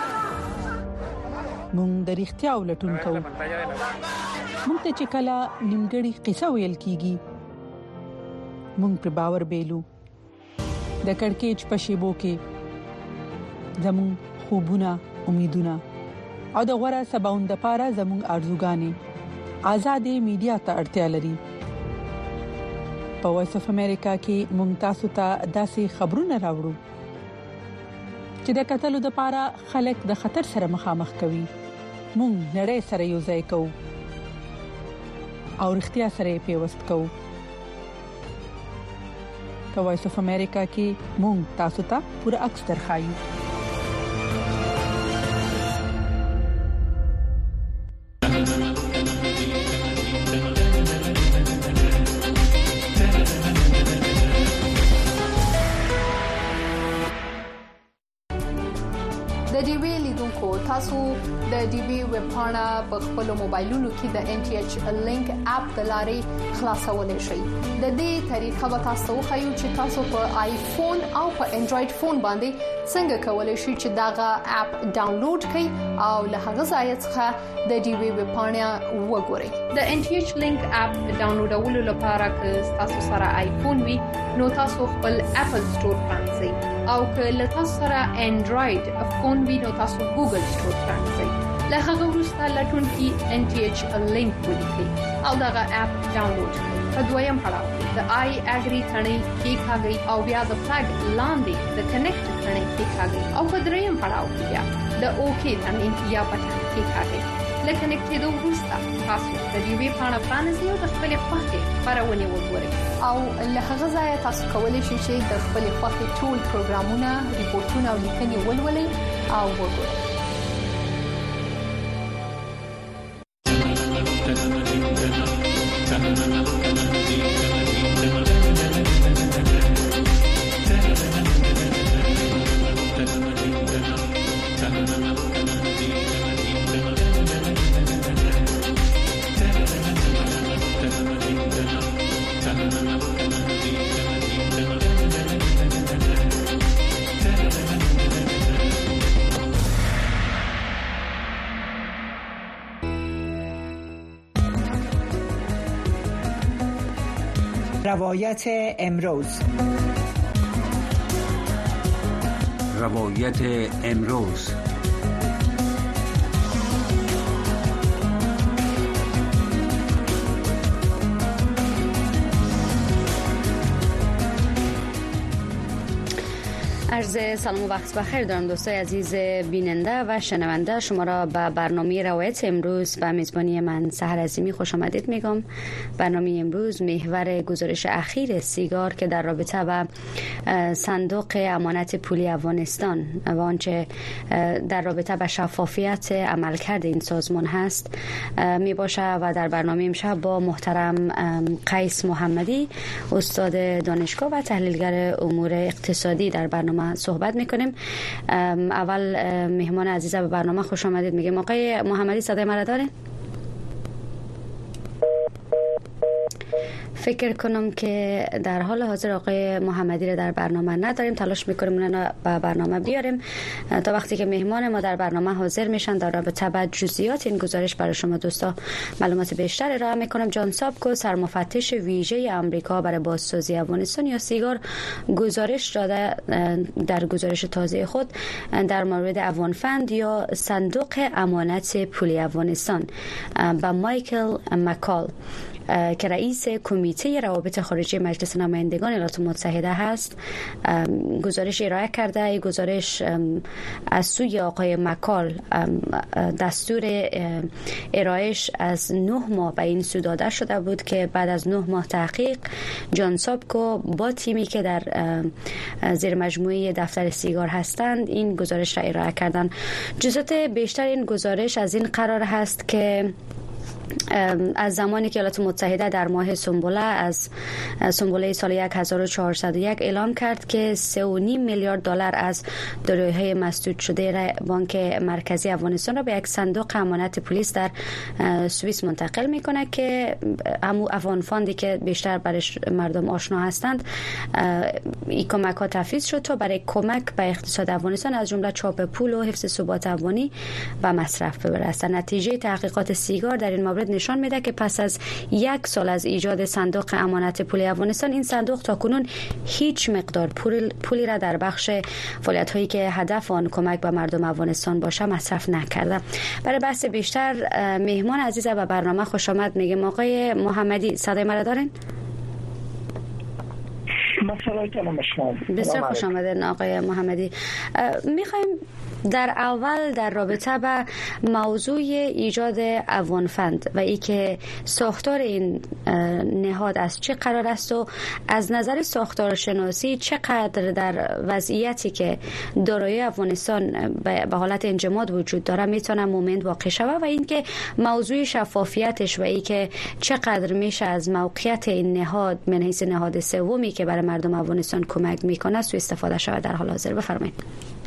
موږ د اړتیا ولټون کوو موږ ته چې کله نیمګړی قصه ویل کیږي موږ پر باور بیلو د کڑکېچ په شیبو کې زمون خوبونه امیدونه او د غوړه سباوند لپاره زموږ ارزوګانې آزادې میډیا ته اړتیا لري په وایس اف امریکا کې موږ تاسو ته داسې خبرونه راوړو چې د قتل لپاره خلک د خطر سره مخامخ کوي موږ نړۍ سره یو ځای کوو او اړتیا سره پیوست کوو په وایس اف امریکا کې موږ تاسو ته پوره عکس درخایو تاسو د ډي وی ویب پاڼه په خپل موبایلونو کې د ان ټي ایچ لینک اپ د لارې خلاصولای شئ د دې طریقه به تاسو خو چې تاسو په آیفون او په انډراید فون باندې څنګه کولای شئ چې داغه اپ ډاونلوډ کړئ او له هغه ځای څخه د ډي وی ویب پاڼه وګورئ د ان ټي ایچ لینک اپ ډاونلوډولو لپاره که تاسو سره آیفون وي نو تاسو خپل اپل سٹور پرانځئ او که له تاسو سره انډراید فون وي نو تاسو ګوګل سٹور پرانځئ له هغه وروسته لټون کې ان ټي ایچ لینک ولیکئ او دغه اپ ډاونلوډ کړئ په دویم پړاو د آی اګری ثنې کې ښاګي او بیا د فلګ لاندې د کنیکټ ثنې کې ښاګي او په دریم پړاو کې بیا د اوکې ثنې یا پټن کې ښاګي لکه نکټېدو وروسته تاسو د دې وی پاڼه پرانیزئ او د خپل خوښې خبرونه وګورئ او له هغه ځای تاسو کولی شئ چې د خپل خوښې ټول پروګرامونه ریپورتونه او لیکنې ولولئ او وګورئ Thank you. روایت امروز. روایت امروز. عرض سلام و وقت بخیر دارم دوستای عزیز بیننده و شنونده شما را به برنامه روایت امروز به میزبانی من سحر عظیمی خوش آمدید میگم. برنامه امروز محور گزارش اخیر سیگار که در رابطه با صندوق امانت پولی افغانستان و آنچه در رابطه با شفافیت عملکرد این سازمان هست می باشه و در برنامه امشب با محترم قیس محمدی استاد دانشگاه و تحلیلگر امور اقتصادی در برنامه صحبت میکنیم. اول مهمان عزیز به برنامه خوش آمدید میگیم. آقای محمدی صدای مرا دارین؟ فکر کنم که در حال حاضر آقای محمدی را در برنامه نداریم. تلاش میکنیم اونا به برنامه بیاریم تا وقتی که مهمان ما در برنامه حاضر میشن در رابطه با جزئیات این گزارش برای شما دوستا معلومات بیشتر ارائه میکنم. جان سابکو سرمفتش ویژه آمریکا برای بازسازی افغانستان یا سیگار گزارش داده در گزارش تازه خود در مورد افغان فند یا صندوق امانت پولی افغانستان با مایکل مکال که رئیس کمیته روابط خارجی مجلس نمایندگان ایالات متحده هست گزارش ارائه کرده. این گزارش از سوی آقای مکال دستور ارائهش از نه ماه به این سو داده شده بود که بعد از نه ماه تحقیق جان سابکو با تیمی که در زیر مجموعه دفتر سیگار هستند این گزارش را ارائه کردن. جزئیات بیشتر این گزارش از این قرار هست که از زمانی که ایالات متحده در ماه سنبله از سنبله سال هزار و چهارصد و یک اعلام کرد که سه و نیم میلیارد دلار از دارایی‌های مسدود شده را بانک مرکزی افغانستان را به یک صندوق امانت پلیس در سوئیس منتقل میکنه که همو افغان فاندی که بیشتر برای مردم آشنا هستند این کمک ها تفویض شد تا برای کمک به اقتصاد افغانستان از جمله چاپ پول و حفظ ثبات افغانی و مصرف برسد. نتیجه تحقیقات سیگار در این مورد نشان میده که پس از یک سال از ایجاد صندوق امانت پولی افغانستان این صندوق تاکنون هیچ مقدار پول پولی را در بخش فعالیت هایی که هدف آن کمک به مردم افغانستان باشه مصرف نکرده. برای بحث بیشتر مهمان عزیز به برنامه خوش آمد میگم. آقای محمدی صدای مرا دارین؟ بسیار خوش آمدین آقای محمدی. میخوایم در اول در رابطه با موضوع ایجاد افغان فند و ای که ساختار این نهاد از چه قرار است و از نظر ساختار شناسی چقدر در وضعیتی که دارایی افغانستان به حالت انجماد وجود داره میتونه مومنت واقع شود و اینکه موضوع شفافیتش و ای که چقدر میشه از موقعیت این نهاد من حیث نهاد سومی که برای مردم افغانستان کمک میکنه سو استفاده شود در حال حاضر. بفرمایید.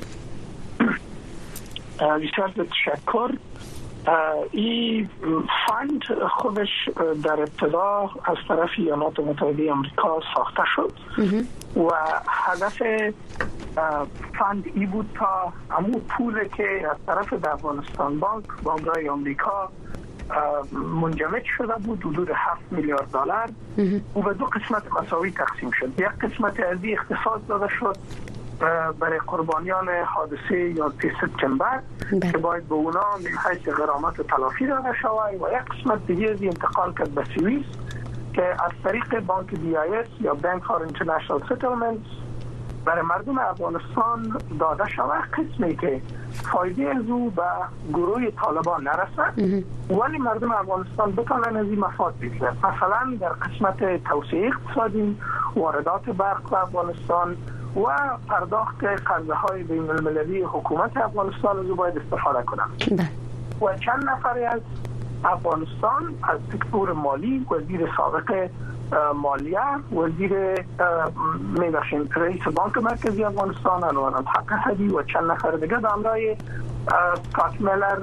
بسیار تشکر. این فند خودش در ابتدا از طرف ایالات متحده آمریکا ساخته شد و هدف فند ای بود تا همون پول که از طرف افغانستان بانک بانک‌های آمریکا منجمد شده بود حدود هفت میلیارد دلار و به دو قسمت مساوی تقسیم شد. یک قسمت از این اختصاص داده شد برای قربانیان حادثه یازده سپتامبر که باید به اونا من حیث غرامت و تلافی داده شود و یک قسمت دیگه از انتقال کرد به سوئیس که از طریق بانک دی آی اس یا بانک فار اینترنشنال ستلمنت برای مردم افغانستان داده شود، قسمی که فایده از او به گروه طالبان نرسد ولی مردم افغانستان بتانن از این مفاد بگیرند. مثلا در قسمت توسعه اقتصادی، واردات برق به افغانستان و پرداخت قرضه های بین المللی حکومت افغانستان از او باید استفاده کنند. و چند نفری از افغانستان از سکتور مالی، وزیر سابق مالیه، وزیر میبخشین رئیس بانک مرکزی افغانستان انوار الحق اسدی و چند نفر دیگه به همراه اسکات میلر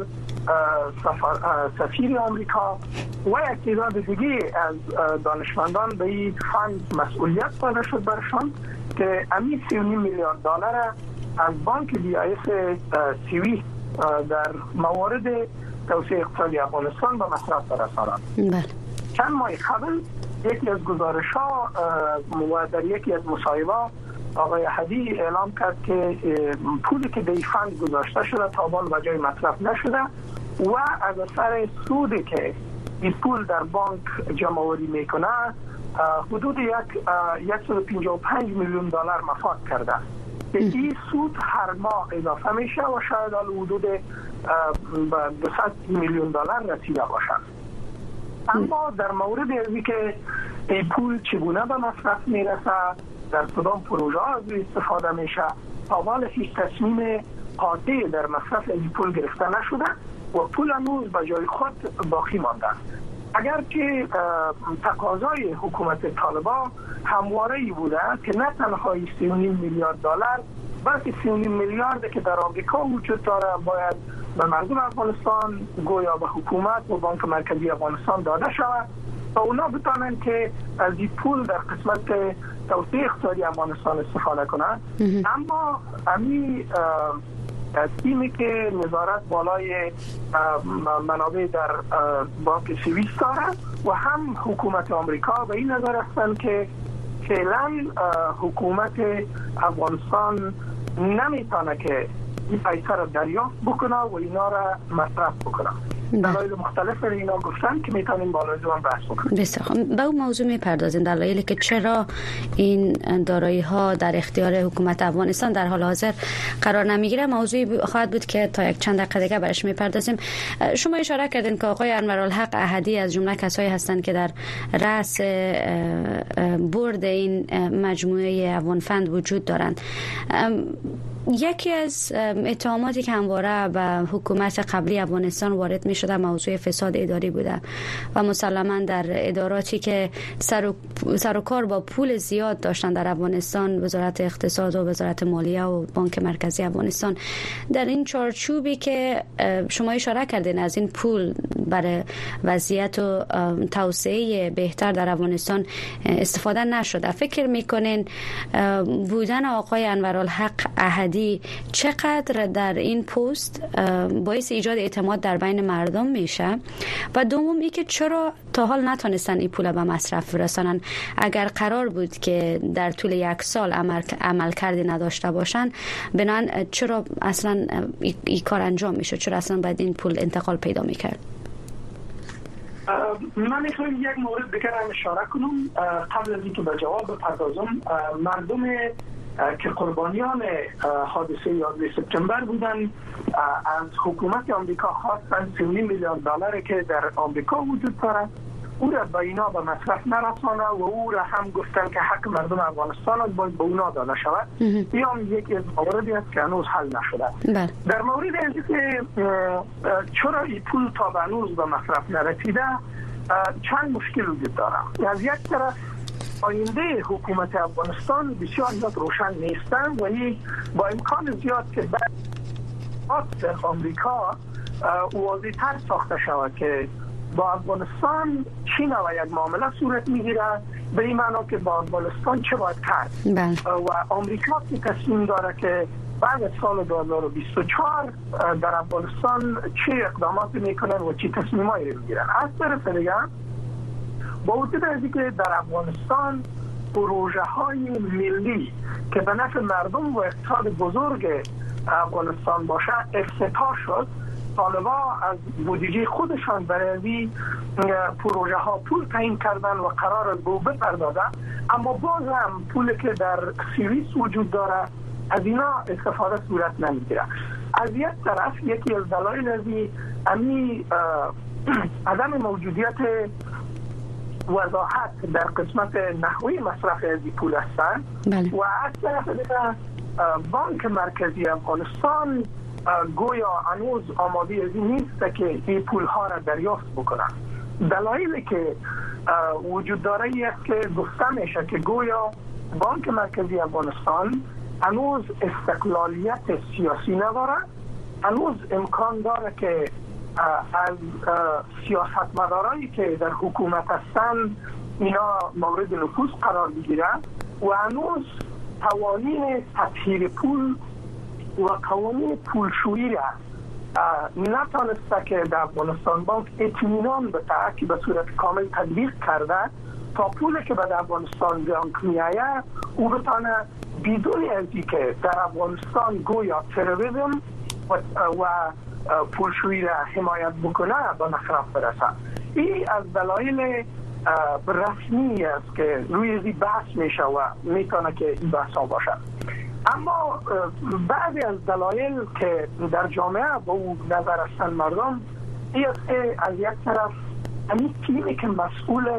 سفیر آمریکا و یک تعداد دیگه از دانشمندان به این فند مسئولیت داده شد برشان که امی سی و نیم میلیارد دلار از بانک دی آی اس سوئیس در موارد توسعه اقتصادی افغانستان به مصرف برسانند. چند ماه قبل یکی از گزارش ها و در یکی از مصاحبه آقای احدی اعلام کرد که پولی که در فند گذاشته شده تابان و جای مصرف نشده و از اثر سودی که این پول در بانک جمع آوری میکنه حدود یک صد و پنجاه و پنج میلیون دلار مفاد کرده که این سود هر ماه اضافه میشه و شاید حدود دویست میلیون دلار رسیده باشد. اما در مورد ازی که این پول چگونه به مصرف میرسه، در کدام پروژه از استفاده میشه، تا حال هیچ تصمیم قاطع در مصرف این پول گرفته نشده و پول هنوز به جای خود باقی مانده. اگر که تقاضای حکومت طالبان همواره‌ای بوده که نه تنها سی و نیم میلیارد دلار بلکه سی و نیم میلیارد که در آمریکا وجود داره باید به مردم افغانستان گویا به حکومت و بانک مرکزی افغانستان داده شود تا اونا بتانند که از این پول در قسمت توسعه اقتصادی افغانستان استفاده کنند. اما امی تیمی که نظارت بالای منابع در بانک سوئیس داره و هم حکومت آمریکا به این نظر هستند که فعلا حکومت افغانستان نمیتونه که این پیسه را دریافت بکنه و اینا را مصرف بکنه. دلایل مختلف اینا گفتن که میتونیم بالا هم بحث بکنیم. بسیار به اون موضوع میپردازیم، دلایلی که چرا این دارایی ها در اختیار حکومت افغانستان در حال حاضر قرار نمیگیره موضوعی خواهد بود که تا یک چند دقیقه دیگه برش میپردازیم. شما اشاره کردین که آقای انورالحق احدی از جمله کسایی هستند که در رأس برد این مجموعه افغان فند وجود دارند. یکی از اتهاماتی که همواره به حکومت قبلی افغانستان وارد می شده موضوع فساد اداری بوده و مسلما در اداراتی که سر و, سر و کار با پول زیاد داشتن در افغانستان، وزارت اقتصاد و وزارت مالیه و بانک مرکزی افغانستان، در این چارچوبی که شما اشاره کردین از این پول برای وضعیت و توسعه بهتر در افغانستان استفاده نشده. فکر میکنین بودن آقای انورالحق احدی چقدر در این پست باعث ایجاد اعتماد در بین مردم میشه؟ و دوم ای که چرا تا حال نتونستن این پول به مصرف برسانن؟ اگر قرار بود که در طول یک سال عمل, عمل کردی نداشته باشن بنان چرا اصلا این ای کار انجام میشه؟ چرا اصلا باید این پول انتقال پیدا میکرد؟ من میخوایم یک مورد دیگر هم اشاره کنم قبل از اینکه به جواب بپردازم. مردم که قربانیان حادثه یازده سپتامبر بودن از حکومت آمریکا خواستن سی و نیم میلیارد دلاری که در آمریکا وجود داره او را به اینا به مصرف نرسانه و او را هم گفتن که حق مردم افغانستان باید به اونا داده شود. این هم یکی از مواردی است که هنوز حل نشده. در مورد اینکه چرا این پول تا به هنوز به مصرف نرسیده چند مشکل وجود داره. از یک طرف آینده حکومت افغانستان بسیار زیاد روشن نیستن و با امکان زیاد که بعد آمریکا واضح تر ساخته شود که با افغانستان چی نوع یک معامله صورت میگیره، به این معنا که با افغانستان چه باید کرد و آمریکا که تصمیم داره که بعد از سال دو هزار و بیست و چهار در افغانستان چه اقدامات میکنن و چه تصمیمایی میگیرن. از طرف دیگه با وجود از اینکه در افغانستان پروژه های ملی که به نفع مردم و اقتصاد بزرگ افغانستان باشه افتتاح شد، طالبان از بودجه خودشان برای پروژه ها پول تعیین کردن و قرار بو بپردازن، اما باز هم پولی که در سوئیس وجود داره از اینا استفاده صورت نمیگیره. از یک طرف یکی از دلایل از این عدم موجودیت وضاحت در قسمت نحوی مصرف از این پول هستند و از طرف دیگر بانک مرکزی افغانستان گویا هنوز آماده از این نیست که این پول ها را دریافت بکنن. دلایلی که وجود داره است که گفته میشه که گویا بانک مرکزی افغانستان هنوز استقلالیت سیاسی نداره، هنوز امکان داره که از سیاستمدارانی که در حکومت هستند اینا مورد نفوذ قرار بگیرن و هنوز قوانین تطهیر پول و قوانین پولشویی را نتانسته که در افغانستان بانک اطمینان به که به صورت کامل تطبیق کرده تا پولی که به افغانستان بانک میآید او بتانه بدون از اینکه در افغانستان گویا تروریسم و, و پولشویی را حمایت بکنه به مصرف برسه. این از دلایل رسمی است که روی این بحث میشه و میتونه که این بحث ها باشه. اما بعضی از دلایل که در جامعه با او نظر هستند مردم این است که از یک طرف همین تیمی که مسئول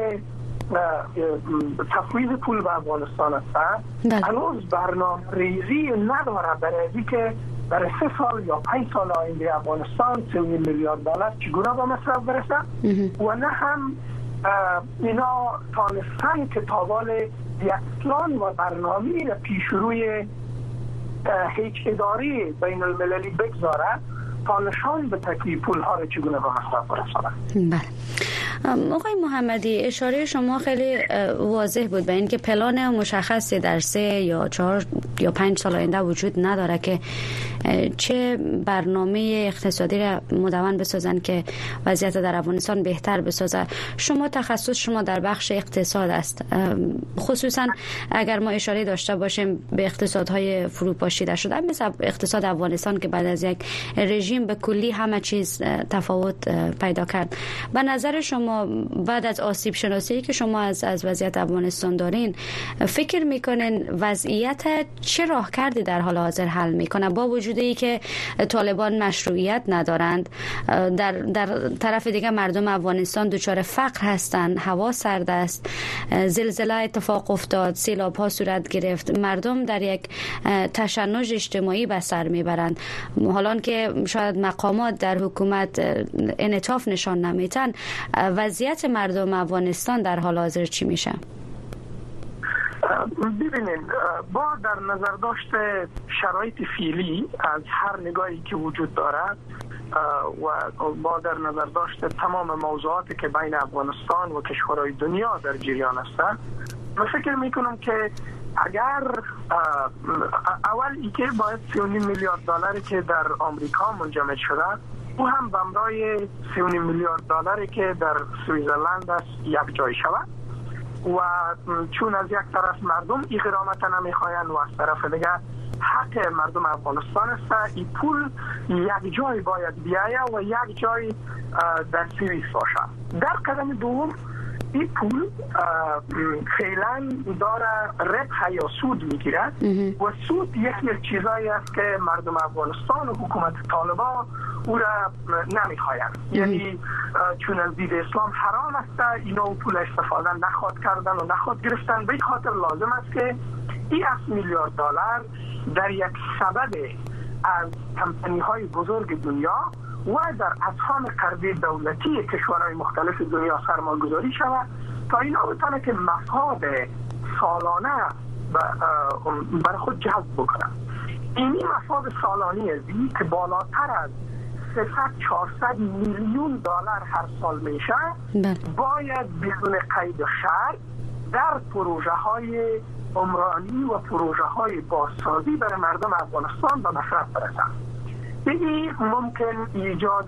تفویض پول به افغانستان است هنوز برنامه ریزی نداره برای اینکه برای سه سال یا پنج سال آینده افغانستان سه میلیارد دلار چگونه به مصرف برسه و نه هم اینا تانستن که تاوال یک پلان و برنامه‌ای را پیش روی هیچ اداری بین المللی بگذاره تا نشان به تکلیف پول ها را چگونه به مصرف برسانه. بله. آقای محمدی، اشاره شما خیلی واضح بود به این که پلان مشخصی در سه یا چهار یا پنج سال آینده وجود نداره که چه برنامه اقتصادی را مدون بسازن که وضعیت در افغانستان بهتر بسازه. شما تخصص شما در بخش اقتصاد است، خصوصا اگر ما اشاره داشته باشیم به اقتصادهای فروپاشیده شده مثل اقتصاد افغانستان که بعد از یک رژیم به کلی همه چیز تفاوت پیدا کرد. به نظر شما بعد از آسیب شناسی که شما از از وضعیت افغانستان دارین فکر میکنین وضعیت چه راه کردی در حال حاضر حل میکنه با وجودی که طالبان مشروعیت ندارند، در در طرف دیگه مردم افغانستان دچار فقر هستند، هوا سرد است، زلزله اتفاق افتاد، سیلاب ها صورت گرفت، مردم در یک تشنج اجتماعی به سر میبرند. حالا که شاید مقامات در حکومت انعطاف نشان نمیتن، وضعیت مردم افغانستان در حال حاضر چی میشه؟ ببینید، با در نظر داشته شرایط فعلی از هر نگاهی که وجود دارد و با در نظر داشته تمام موضوعاتی که بین افغانستان و کشورهای دنیا در جریان است، من فکر میکنم که اگر اول ای که باید سی و نیم میلیارد دلاری که در آمریکا منجمد شده او هم به همراه سی و نیم میلیارد دلاری که در سوئیسرلند است یک جای شود و چون از یک طرف مردم این غرامت نمیخواین و از طرف دیگه حق مردم افغانستان است، این پول یک جای باید بیاید و یک جای در سوئیس باشه. در قدم دوم این پول فعلا داره ربح یا سود میگیره و سود یکی از چیزایی است که مردم افغانستان و حکومت طالبان او را نمیخواین، یعنی چون از دید اسلام حرام است اینا اون پول استفاده نخواد کردن و نخواد گرفتن. به این خاطر لازم است که این هفت میلیارد دلار در یک سبد از کمپانی های بزرگ دنیا و در اسهام قرضه دولتی کشورهای مختلف دنیا سرمایه‌گذاری شود تا اینا بتونه که مفاد سالانه بر خود جذب بکنه. اینی مفاد سالانی ازی که بالاتر از سیصد چهارصد میلیون دلار هر سال میشه باید بدون قید و شرط در پروژه های عمرانی و پروژه های بازسازی برای مردم افغانستان به مصرف برسند. این ممکن ایجاد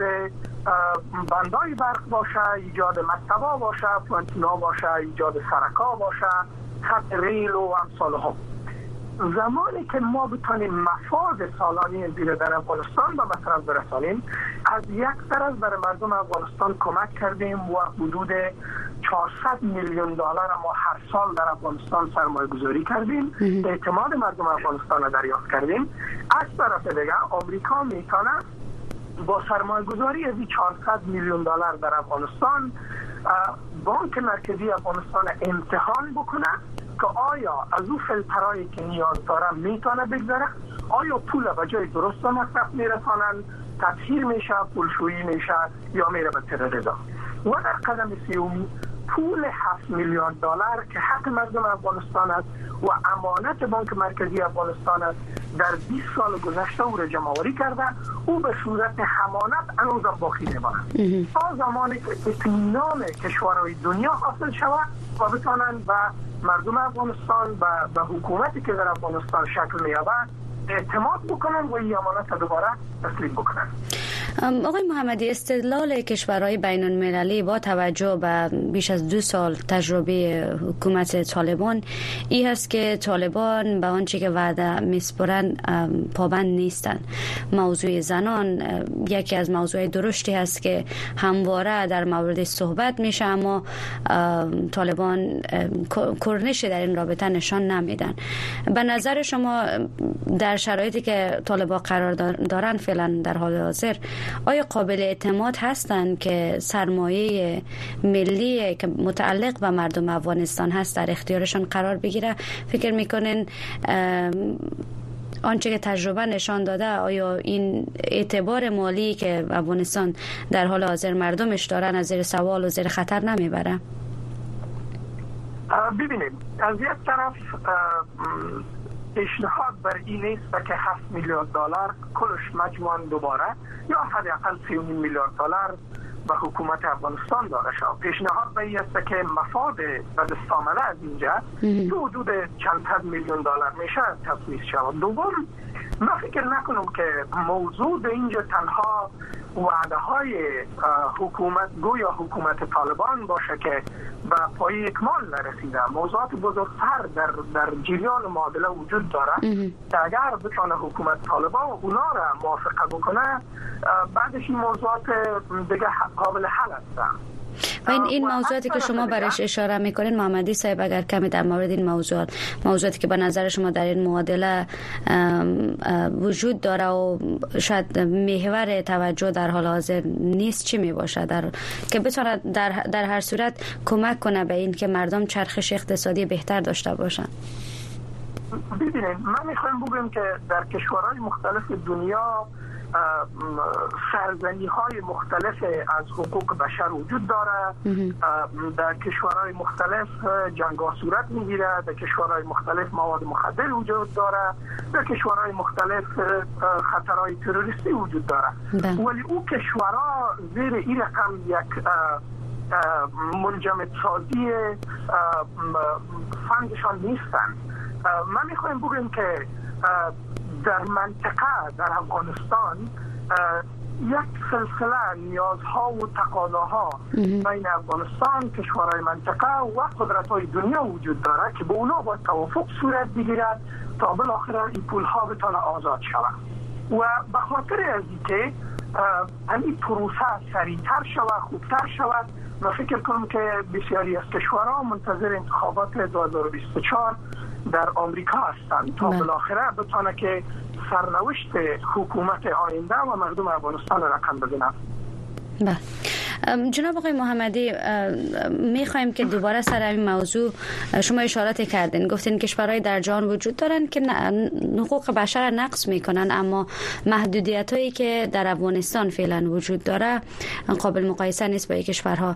بندای برق باشه، ایجاد مکتبا باشه، پلانتونا باشه، ایجاد سرکا باشه، خط ریل و امثال هم. زمانی که ما بتانیم مفاد سالانی زیر در افغانستان به مصرف برسانیم، از یک طرف برای مردم افغانستان کمک کردیم و حدود چهارصد میلیون دلار ما هر سال در افغانستان سرمایه گذاری کردیم، اعتماد مردم افغانستان را دریافت کردیم. از طرف دیگه آمریکا میتونه با سرمایه گذاری از چهارصد میلیون دلار در افغانستان بانک مرکزی افغانستان امتحان بکنه که آیا از او فلترهایی که نیاز داره میتونه بگذاره، آیا پول به جای درست به مصرف میرسانند، تطهیر میشه، پولشویی میشه یا میره به تروریسم. و در قدم سوم پول هفت میلیارد دلار که حق مردم افغانستان است و امانت بانک مرکزی افغانستان است در بیست سال گذشته او را جمع‌آوری کرده، او به صورت ضمانت هنوزم باقی میماند تا زمانی که اطمینان کشورهای دنیا حاصل شود و بتوانند به مردم افغانستان و به حکومتی که در افغانستان شکل می‌یابد اعتماد بکنن و این امانت دوباره تسلیم بکنن. آقای محمدی، استدلال کشورهای بین المللی با توجه به بیش از دو سال تجربه حکومت طالبان این هست که طالبان به آنچه که وعده میسپرن پابند نیستن. موضوع زنان یکی از موضوع درشتی هست که همواره در مورد صحبت میشه، اما طالبان کرنشی در این رابطه نشان نمیدن. به نظر شما در شرایطی که طالبان قرار دارن فعلا در حال حاضر آیا قابل اعتماد هستند که سرمایه ملی که متعلق به مردم افغانستان هست در اختیارشان قرار بگیره؟ فکر میکنین آنچه که تجربه نشان داده آیا این اعتبار مالی که افغانستان در حال حاضر مردمش دارن از زیر سوال و زیر خطر نمیبره؟ ببینید، از یک طرف پیشنهاد بر این است که هفت میلیارد دلار کلش مجموعاً دوباره یا حداقل سی و نیم میلیارد دلار به حکومت افغانستان داده شد. پیشنهاد به این است که مفاد به دست آمده از اینجا تو حدود چند صد میلیون دلار میشه تصویب شود. دوم، من فکر نکنم که موضوع به اینجا تنها وعده های حکومت گویا حکومت طالبان باشه که به پای اکمال نرسیده. موضوعات بزرگتر در در جریان معادله وجود داره که اگر بتونه حکومت طالبان اونا را موافقه بکنه، بعدش این موضوعات دیگه قابل حل هستن. و این این موضوعاتی که شما برش اشاره میکنین محمدی صاحب، اگر کمی در مورد این موضوعات موضوعاتی که به نظر شما در این معادله وجود داره و شاید محور توجه در حال حاضر نیست، چی می باشه در که بتونه در در هر صورت کمک کنه به این که مردم چرخش اقتصادی بهتر داشته باشن؟ ببینید، من میخوایم بگم که در کشورهای مختلف دنیا سرزنی های مختلف از حقوق بشر وجود داره. در کشورهای مختلف جنگ ها صورت میگیره، در کشورهای مختلف مواد مخدر وجود داره، در کشورهای مختلف خطرهای تروریستی وجود داره. ولی او کشورها زیر این رقم یک منجمد سازی فندشان نیستن. من میخوایم بگم که در منطقه در افغانستان یک سلسله نیازها و تقاضاها بین افغانستان، کشورهای منطقه و قدرت‌های دنیا وجود داره که به اونا با توافق صورت بگیرد تا بالاخره این پول‌ها بتونه آزاد شود. و به خاطر از اینکه این پروسه سریعتر شود، خوبتر شود، من فکر کنم که بسیاری از کشورها منتظر انتخابات دو هزار و بیست و چهار در آمریکا هستند تا بالاخره بتونه که سرنوشت حکومت آینده و مردم افغانستان را رقم بزنند. بله جناب آقای محمدی، میخوایم که دوباره سر این موضوع شما اشارات کردین، گفتین کشورهای در جهان وجود دارن که حقوق بشر نقض میکنن، اما محدودیت هایی که در افغانستان فعلا وجود داره قابل مقایسه نیست با کشورها.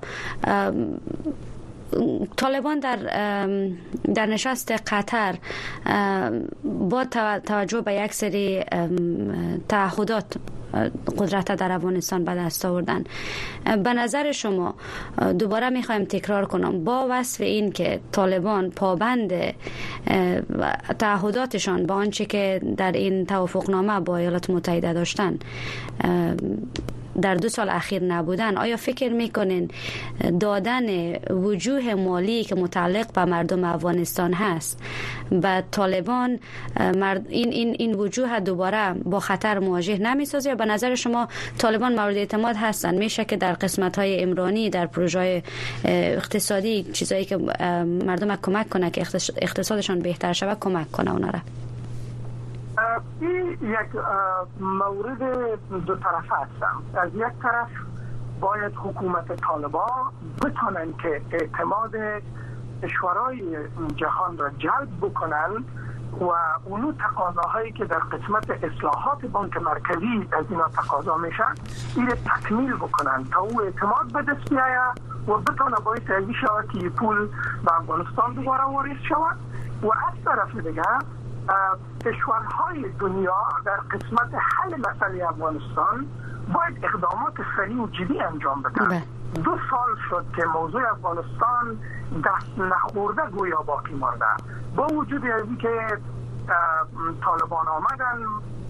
طالبان در در نشست قطر با توجه به یک سری تعهدات قدرت در افغانستان به دست آوردن. به نظر شما، دوباره میخوایم تکرار کنم، با وصف این که طالبان پابند تعهداتشان با آنچه که در این توافقنامه با ایالات متحده داشتن در دو سال اخیر نبودن، آیا فکر میکنین دادن وجوه مالی که متعلق به مردم افغانستان هست و طالبان این این این وجوه دوباره با خطر مواجه نمیسازه؟ یا به نظر شما طالبان مورد اعتماد هستن؟ میشه که در قسمت های عمرانی، در پروژه اقتصادی، چیزایی که مردم کمک کنه که اقتصادشان بهتر شود کمک کنه اونا را؟ این یک مورد دو طرفه هستم. از یک طرف باید حکومت طالبان بتونن که اعتماد کشورهای جهان را جلب بکنن و اونو تقاضاهایی که در قسمت اصلاحات بانک مرکزی از اینا تقاضا میشن این تکمیل بکنن تا او اعتماد به دست بیاید و بتونه باید ازی شود که پول به افغانستان دوباره واریز شود. و از طرف دیگه کشورهای دنیا در قسمت حل مسئله افغانستان باید اقدامات سریع و جدی انجام بدن. دو سال شد که موضوع افغانستان دست نخورده گویا باقی مانده. با وجود از اینکه طالبان آمدن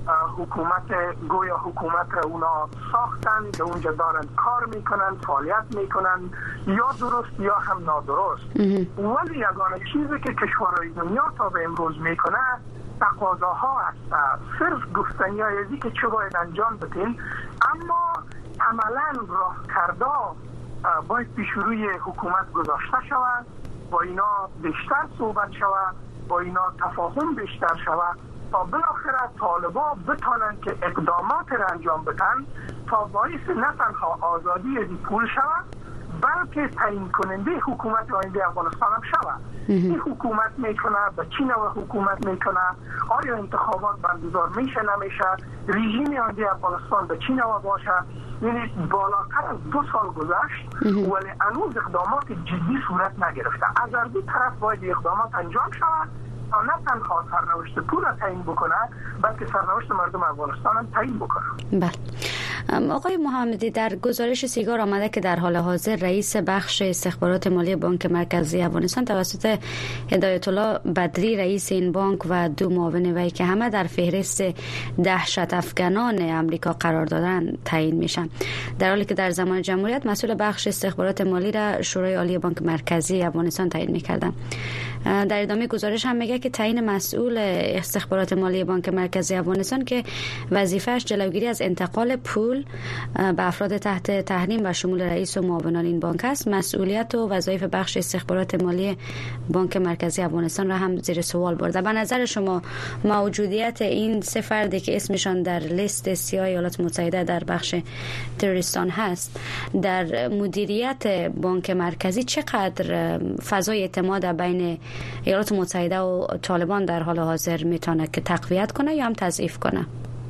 حکومت گویا حکومت را اونا ساختن، در اونجا دارن کار میکنن، فعالیت میکنن، یا درست یا هم نادرست. ولی یگانه چیزی که کشورهای دنیا تا به امروز میکنه تقاضاها هست، صرف گفتنی هایی که چه باید انجام بدین، اما عملا راه کرده باید پیش روی حکومت گذاشته شود، با اینا بیشتر صحبت شود، با اینا تفاهم بیشتر شود تا بالاخره طالبا بتانن که اقدامات را انجام بدن تا باعث نه تنها آزادی از پول شود بلکه تعیین کننده حکومت آینده افغانستان هم شود. این حکومت میکنه، به چی نوع حکومت میکنه، آیا انتخابات برگزار میشه نمیشه، رژیم آینده افغانستان به چی نوع باشه. یعنی بالاتر از دو سال گذشت ولی هنوز اقدامات جدی صورت نگرفته. از هر دو طرف باید اقدامات انجام شود تا نه تنها سرنوشت پول را تعیین بکنه بلکه سرنوشت مردم افغانستان هم تعیین بکنه. بله. آقای محمدی، در گزارش سیگار آمده که در حال حاضر رئیس بخش استخبارات مالی بانک مرکزی افغانستان توسط هدایت الله بدری رئیس این بانک و دو معاون وی که همه در فهرست دهشت افغانان امریکا قرار دادن تعیین میشن، در حالی که در زمان جمهوریت مسئول بخش استخبارات مالی را شورای عالی بانک مرکزی افغانستان تعیین میکردن. در ادامه گزارش هم میگه که تعیین مسئول استخبارات مالی بانک مرکزی افغانستان که وظیفه‌اش جلوگیری از انتقال پول به افراد تحت تحریم و شمول رئیس و معاونان این بانک است، مسئولیت و وظایف بخش استخبارات مالی بانک مرکزی افغانستان را هم زیر سوال برده. به نظر شما موجودیت این سه فردی که اسمشان در لیست سیاه ایالات متحده در بخش تروریستان هست در مدیریت بانک مرکزی چقدر فضای اعتماد بین ایالات متحده و طالبان در حال حاضر میتونه که تقویت کنه یا هم تضعیف کنه؟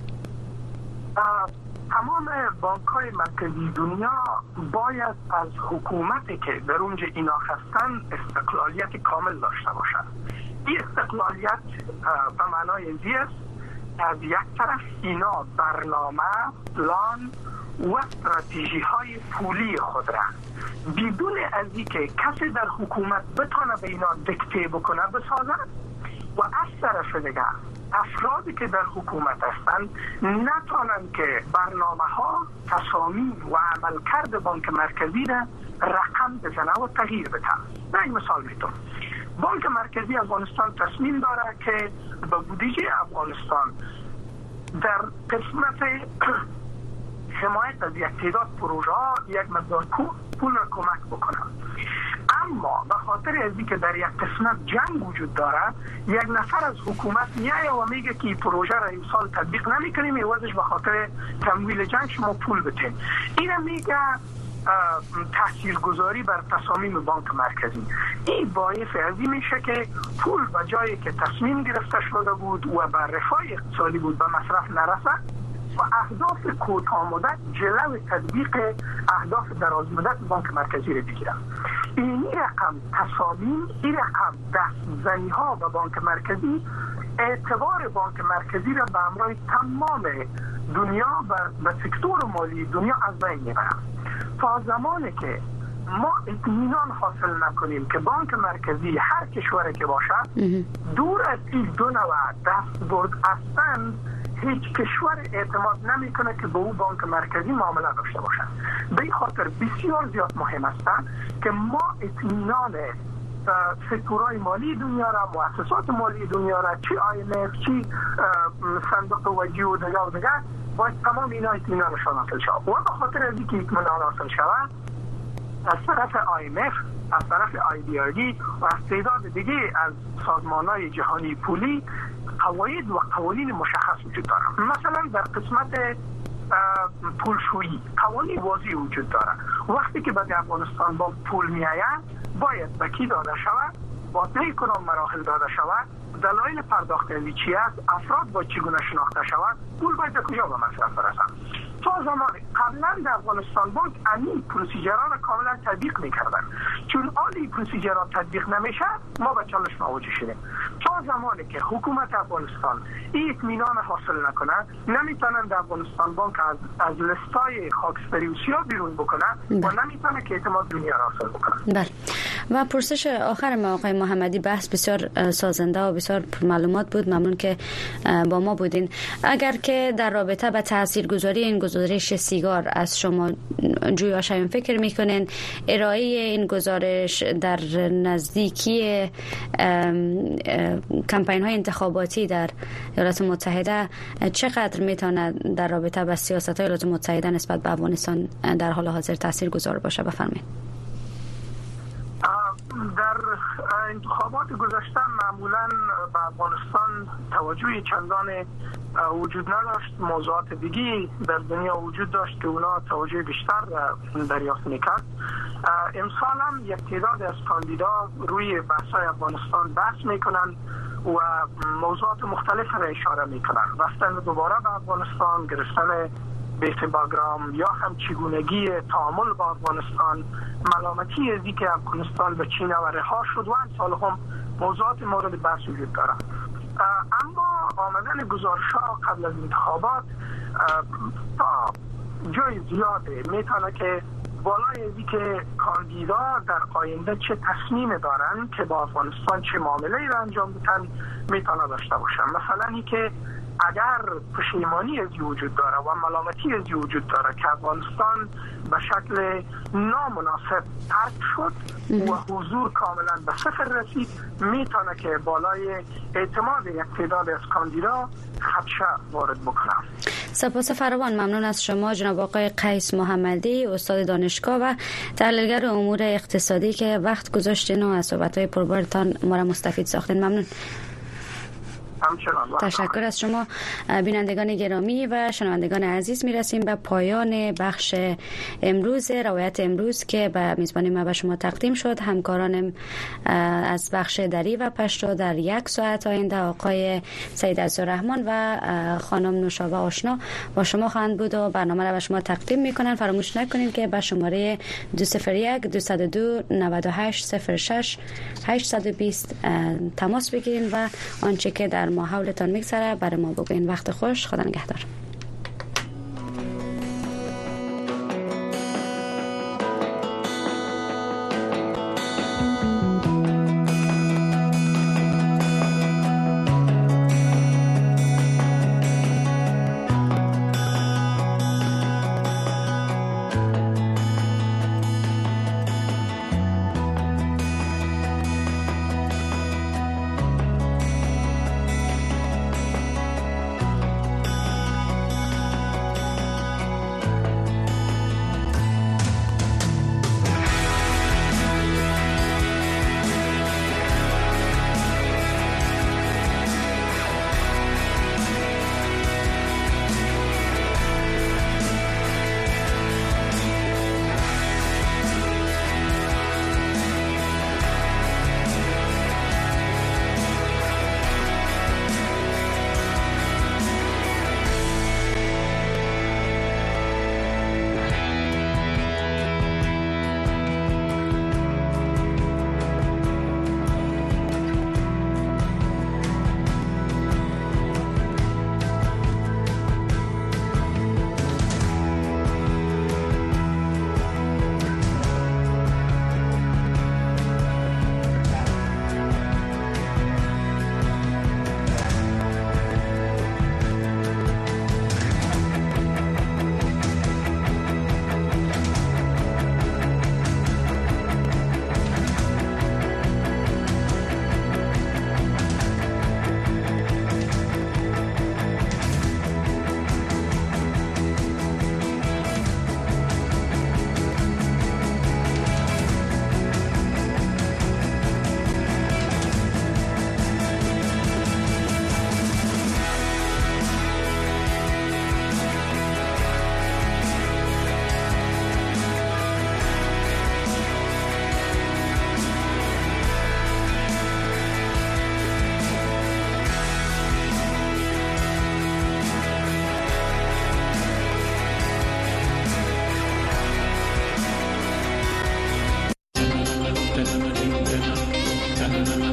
تمام بانک های مرکزی دنیا باید از حکومتی که در اونجا اینا هستن استقلالیت کامل داشته باشن. این استقلالیت به معنای زیست از یک طرف اینا برنامه، پلان و استراتژی های پولی خود را بدون از اینکه کسی در حکومت بتونه به اینا دکته بکنه بسازن، و از طرف دیگه افرادی که در حکومت هستند نتوانند که برنامه ها، تصامیم و عملکرد بانک مرکزی را رقم بزنه و تغییر بده. من یک مثال میتونم. بانک مرکزی افغانستان تصمیم داره که به بودجه افغانستان در قسمت حمایت از یک تعداد پروژه ها یک مقدار پول را کمک بکنه، اما به خاطر از اینکه در یک قسمت جنگ وجود داره یک نفر از حکومت میایه و میگه که این پروژه را این سال تطبیق نمیکنیم، عوضش به خاطر تمویل جنگ شما پول بدین. این میگه تاثیرگذاری بر تصامیم بانک مرکزی. این باعث از این میشه که پول به جایی که تصمیم گرفته شده بود و به رفاه اقتصادی بود به مصرف نرسه و اهداف کوتاه مدت جلو تطبیق اهداف دراز مدت بانک مرکزی را بگیرن. این رقم تصامیم، این رقم دستزنی ها به بانک مرکزی اعتبار بانک مرکزی را به همراه تمام دنیا و به سکتور مالی دنیا از بین میبرن. تا زمانی که ما اطمینان حاصل نکنیم که بانک مرکزی هر کشوری که باشد دور از این دو نوع دستبرد هستند، هیچ کشور اعتماد نمیکنه که به او بانک مرکزی معامله داشته باشد. به این خاطر بسیار زیاد مهم است که ما اطمینان سکتورهای مالی دنیا را، مؤسسات مالی دنیا را، چی آی ام اف، چی صندوق وجهی و دیگر و دیگر، باید تمام اینا اطمینانشان حاصل شود. و به خاطر از اینکه اطمینان حاصل شود از طرف آی ام اف، از طرف آی دی آر دی و از تعداد دیگه از سازمان‌های جهانی پولی قواعد و قوانین مشخص وجود دارد. مثلا در قسمت پولشویی قوانین واضح وجود دارد. وقتی که به افغانستان با پول میآید باید به کی داده شود، با طی کدام مراحل داده شود، دلایل پرداخت از چی است، افراد با چگونه شناخته شود، پول باید به کجا به مصرف برسد. تا زمان قبلا در افغانستان بانک این پروسیجرها را کاملا تطبیق میکردن. چون آلی پروسیجرها تطبیق نمیشه ما به چالش مواجه شدیم. تا زمانی که حکومت افغانستان این اطمینان حاصل نکنه نمیتونن در افغانستان بانک از, از لستای خاکستری و سیاه بیرون بکنه و نمیتونه که اعتماد دنیا را حاصل بکنه. بله. و پرسش آخر ما آقای محمدی، بحث بسیار سازنده و بسیار معلومات بود، ممنون که با ما بودین. اگر که در رابطه با تاثیرگذاری این گزارش سیگار از شما جویاشوین فکر میکنین، ارائه این گزارش در نزدیکی کمپین های انتخاباتی در ایالات متحده چقدر میتونه در رابطه با سیاست های ایالات متحده نسبت به افغانستان در حال حاضر تاثیرگذار باشه؟ بفرمایید. در انتخابات گذشته معمولا به افغانستان توجه چندان وجود نداشت. موضوعات دیگی در دنیا وجود داشت که اونا توجه بیشتر دریافت میکرد. امسال هم یک تعداد از کاندیدا روی بحث‌های افغانستان بحث میکنن و موضوعات مختلف را اشاره میکنن. رفتن دوباره به افغانستان، گرفتن بیت باگرام یا هم چگونگی تعامل با افغانستان، ملامتی ازی که افغانستان به چین و رها شد و امثال هم موضوعات مورد بحث وجود دارند. اما آمدن گزارش‌ها قبل از انتخابات تا جای زیاده میتونه که بالای ازی که کاندیدا در آینده چه تصمیم دارن که با افغانستان چه معامله‌ای را انجام بدن میتونه داشته باشن. مثلا این که اگر پشیمانی از وجود داره و ملامتی از وجود داره که افغانستان به شکل نامناسب ترک شد و حضور کاملا به صفر رسید، میتونه که بالای اعتماد یک تعداد از کاندیدا خدشه وارد بکنه. سپاس فراوان، ممنون از شما جناب آقای قیس محمدی، استاد دانشگاه و تحلیلگر امور اقتصادی که وقت گذاشتین و از صحبت‌های پربارتان ما را مستفید ساختین. ممنون. تشکر از شما. بینندگان گرامی و شنوندگان عزیز، میرسیم به پایان بخش امروز روایت امروز که به میزبانی ما به شما تقدیم شد. همکارانم از بخش دری و پشتو در یک ساعت آینده آقای سید عزیزالرحمن و خانم نوشابه آشنا با شما خواهند بود و برنامه را به شما تقدیم میکنن. فراموش نکنید که به شماره دو صفر یک دو دو نه هشت صفر شش هشت دو صفر تماس بگیرید و آنچه که در ما حولتان میگذره برای ما بگوین. وقت خوش، خدا نگهدار. Thank you.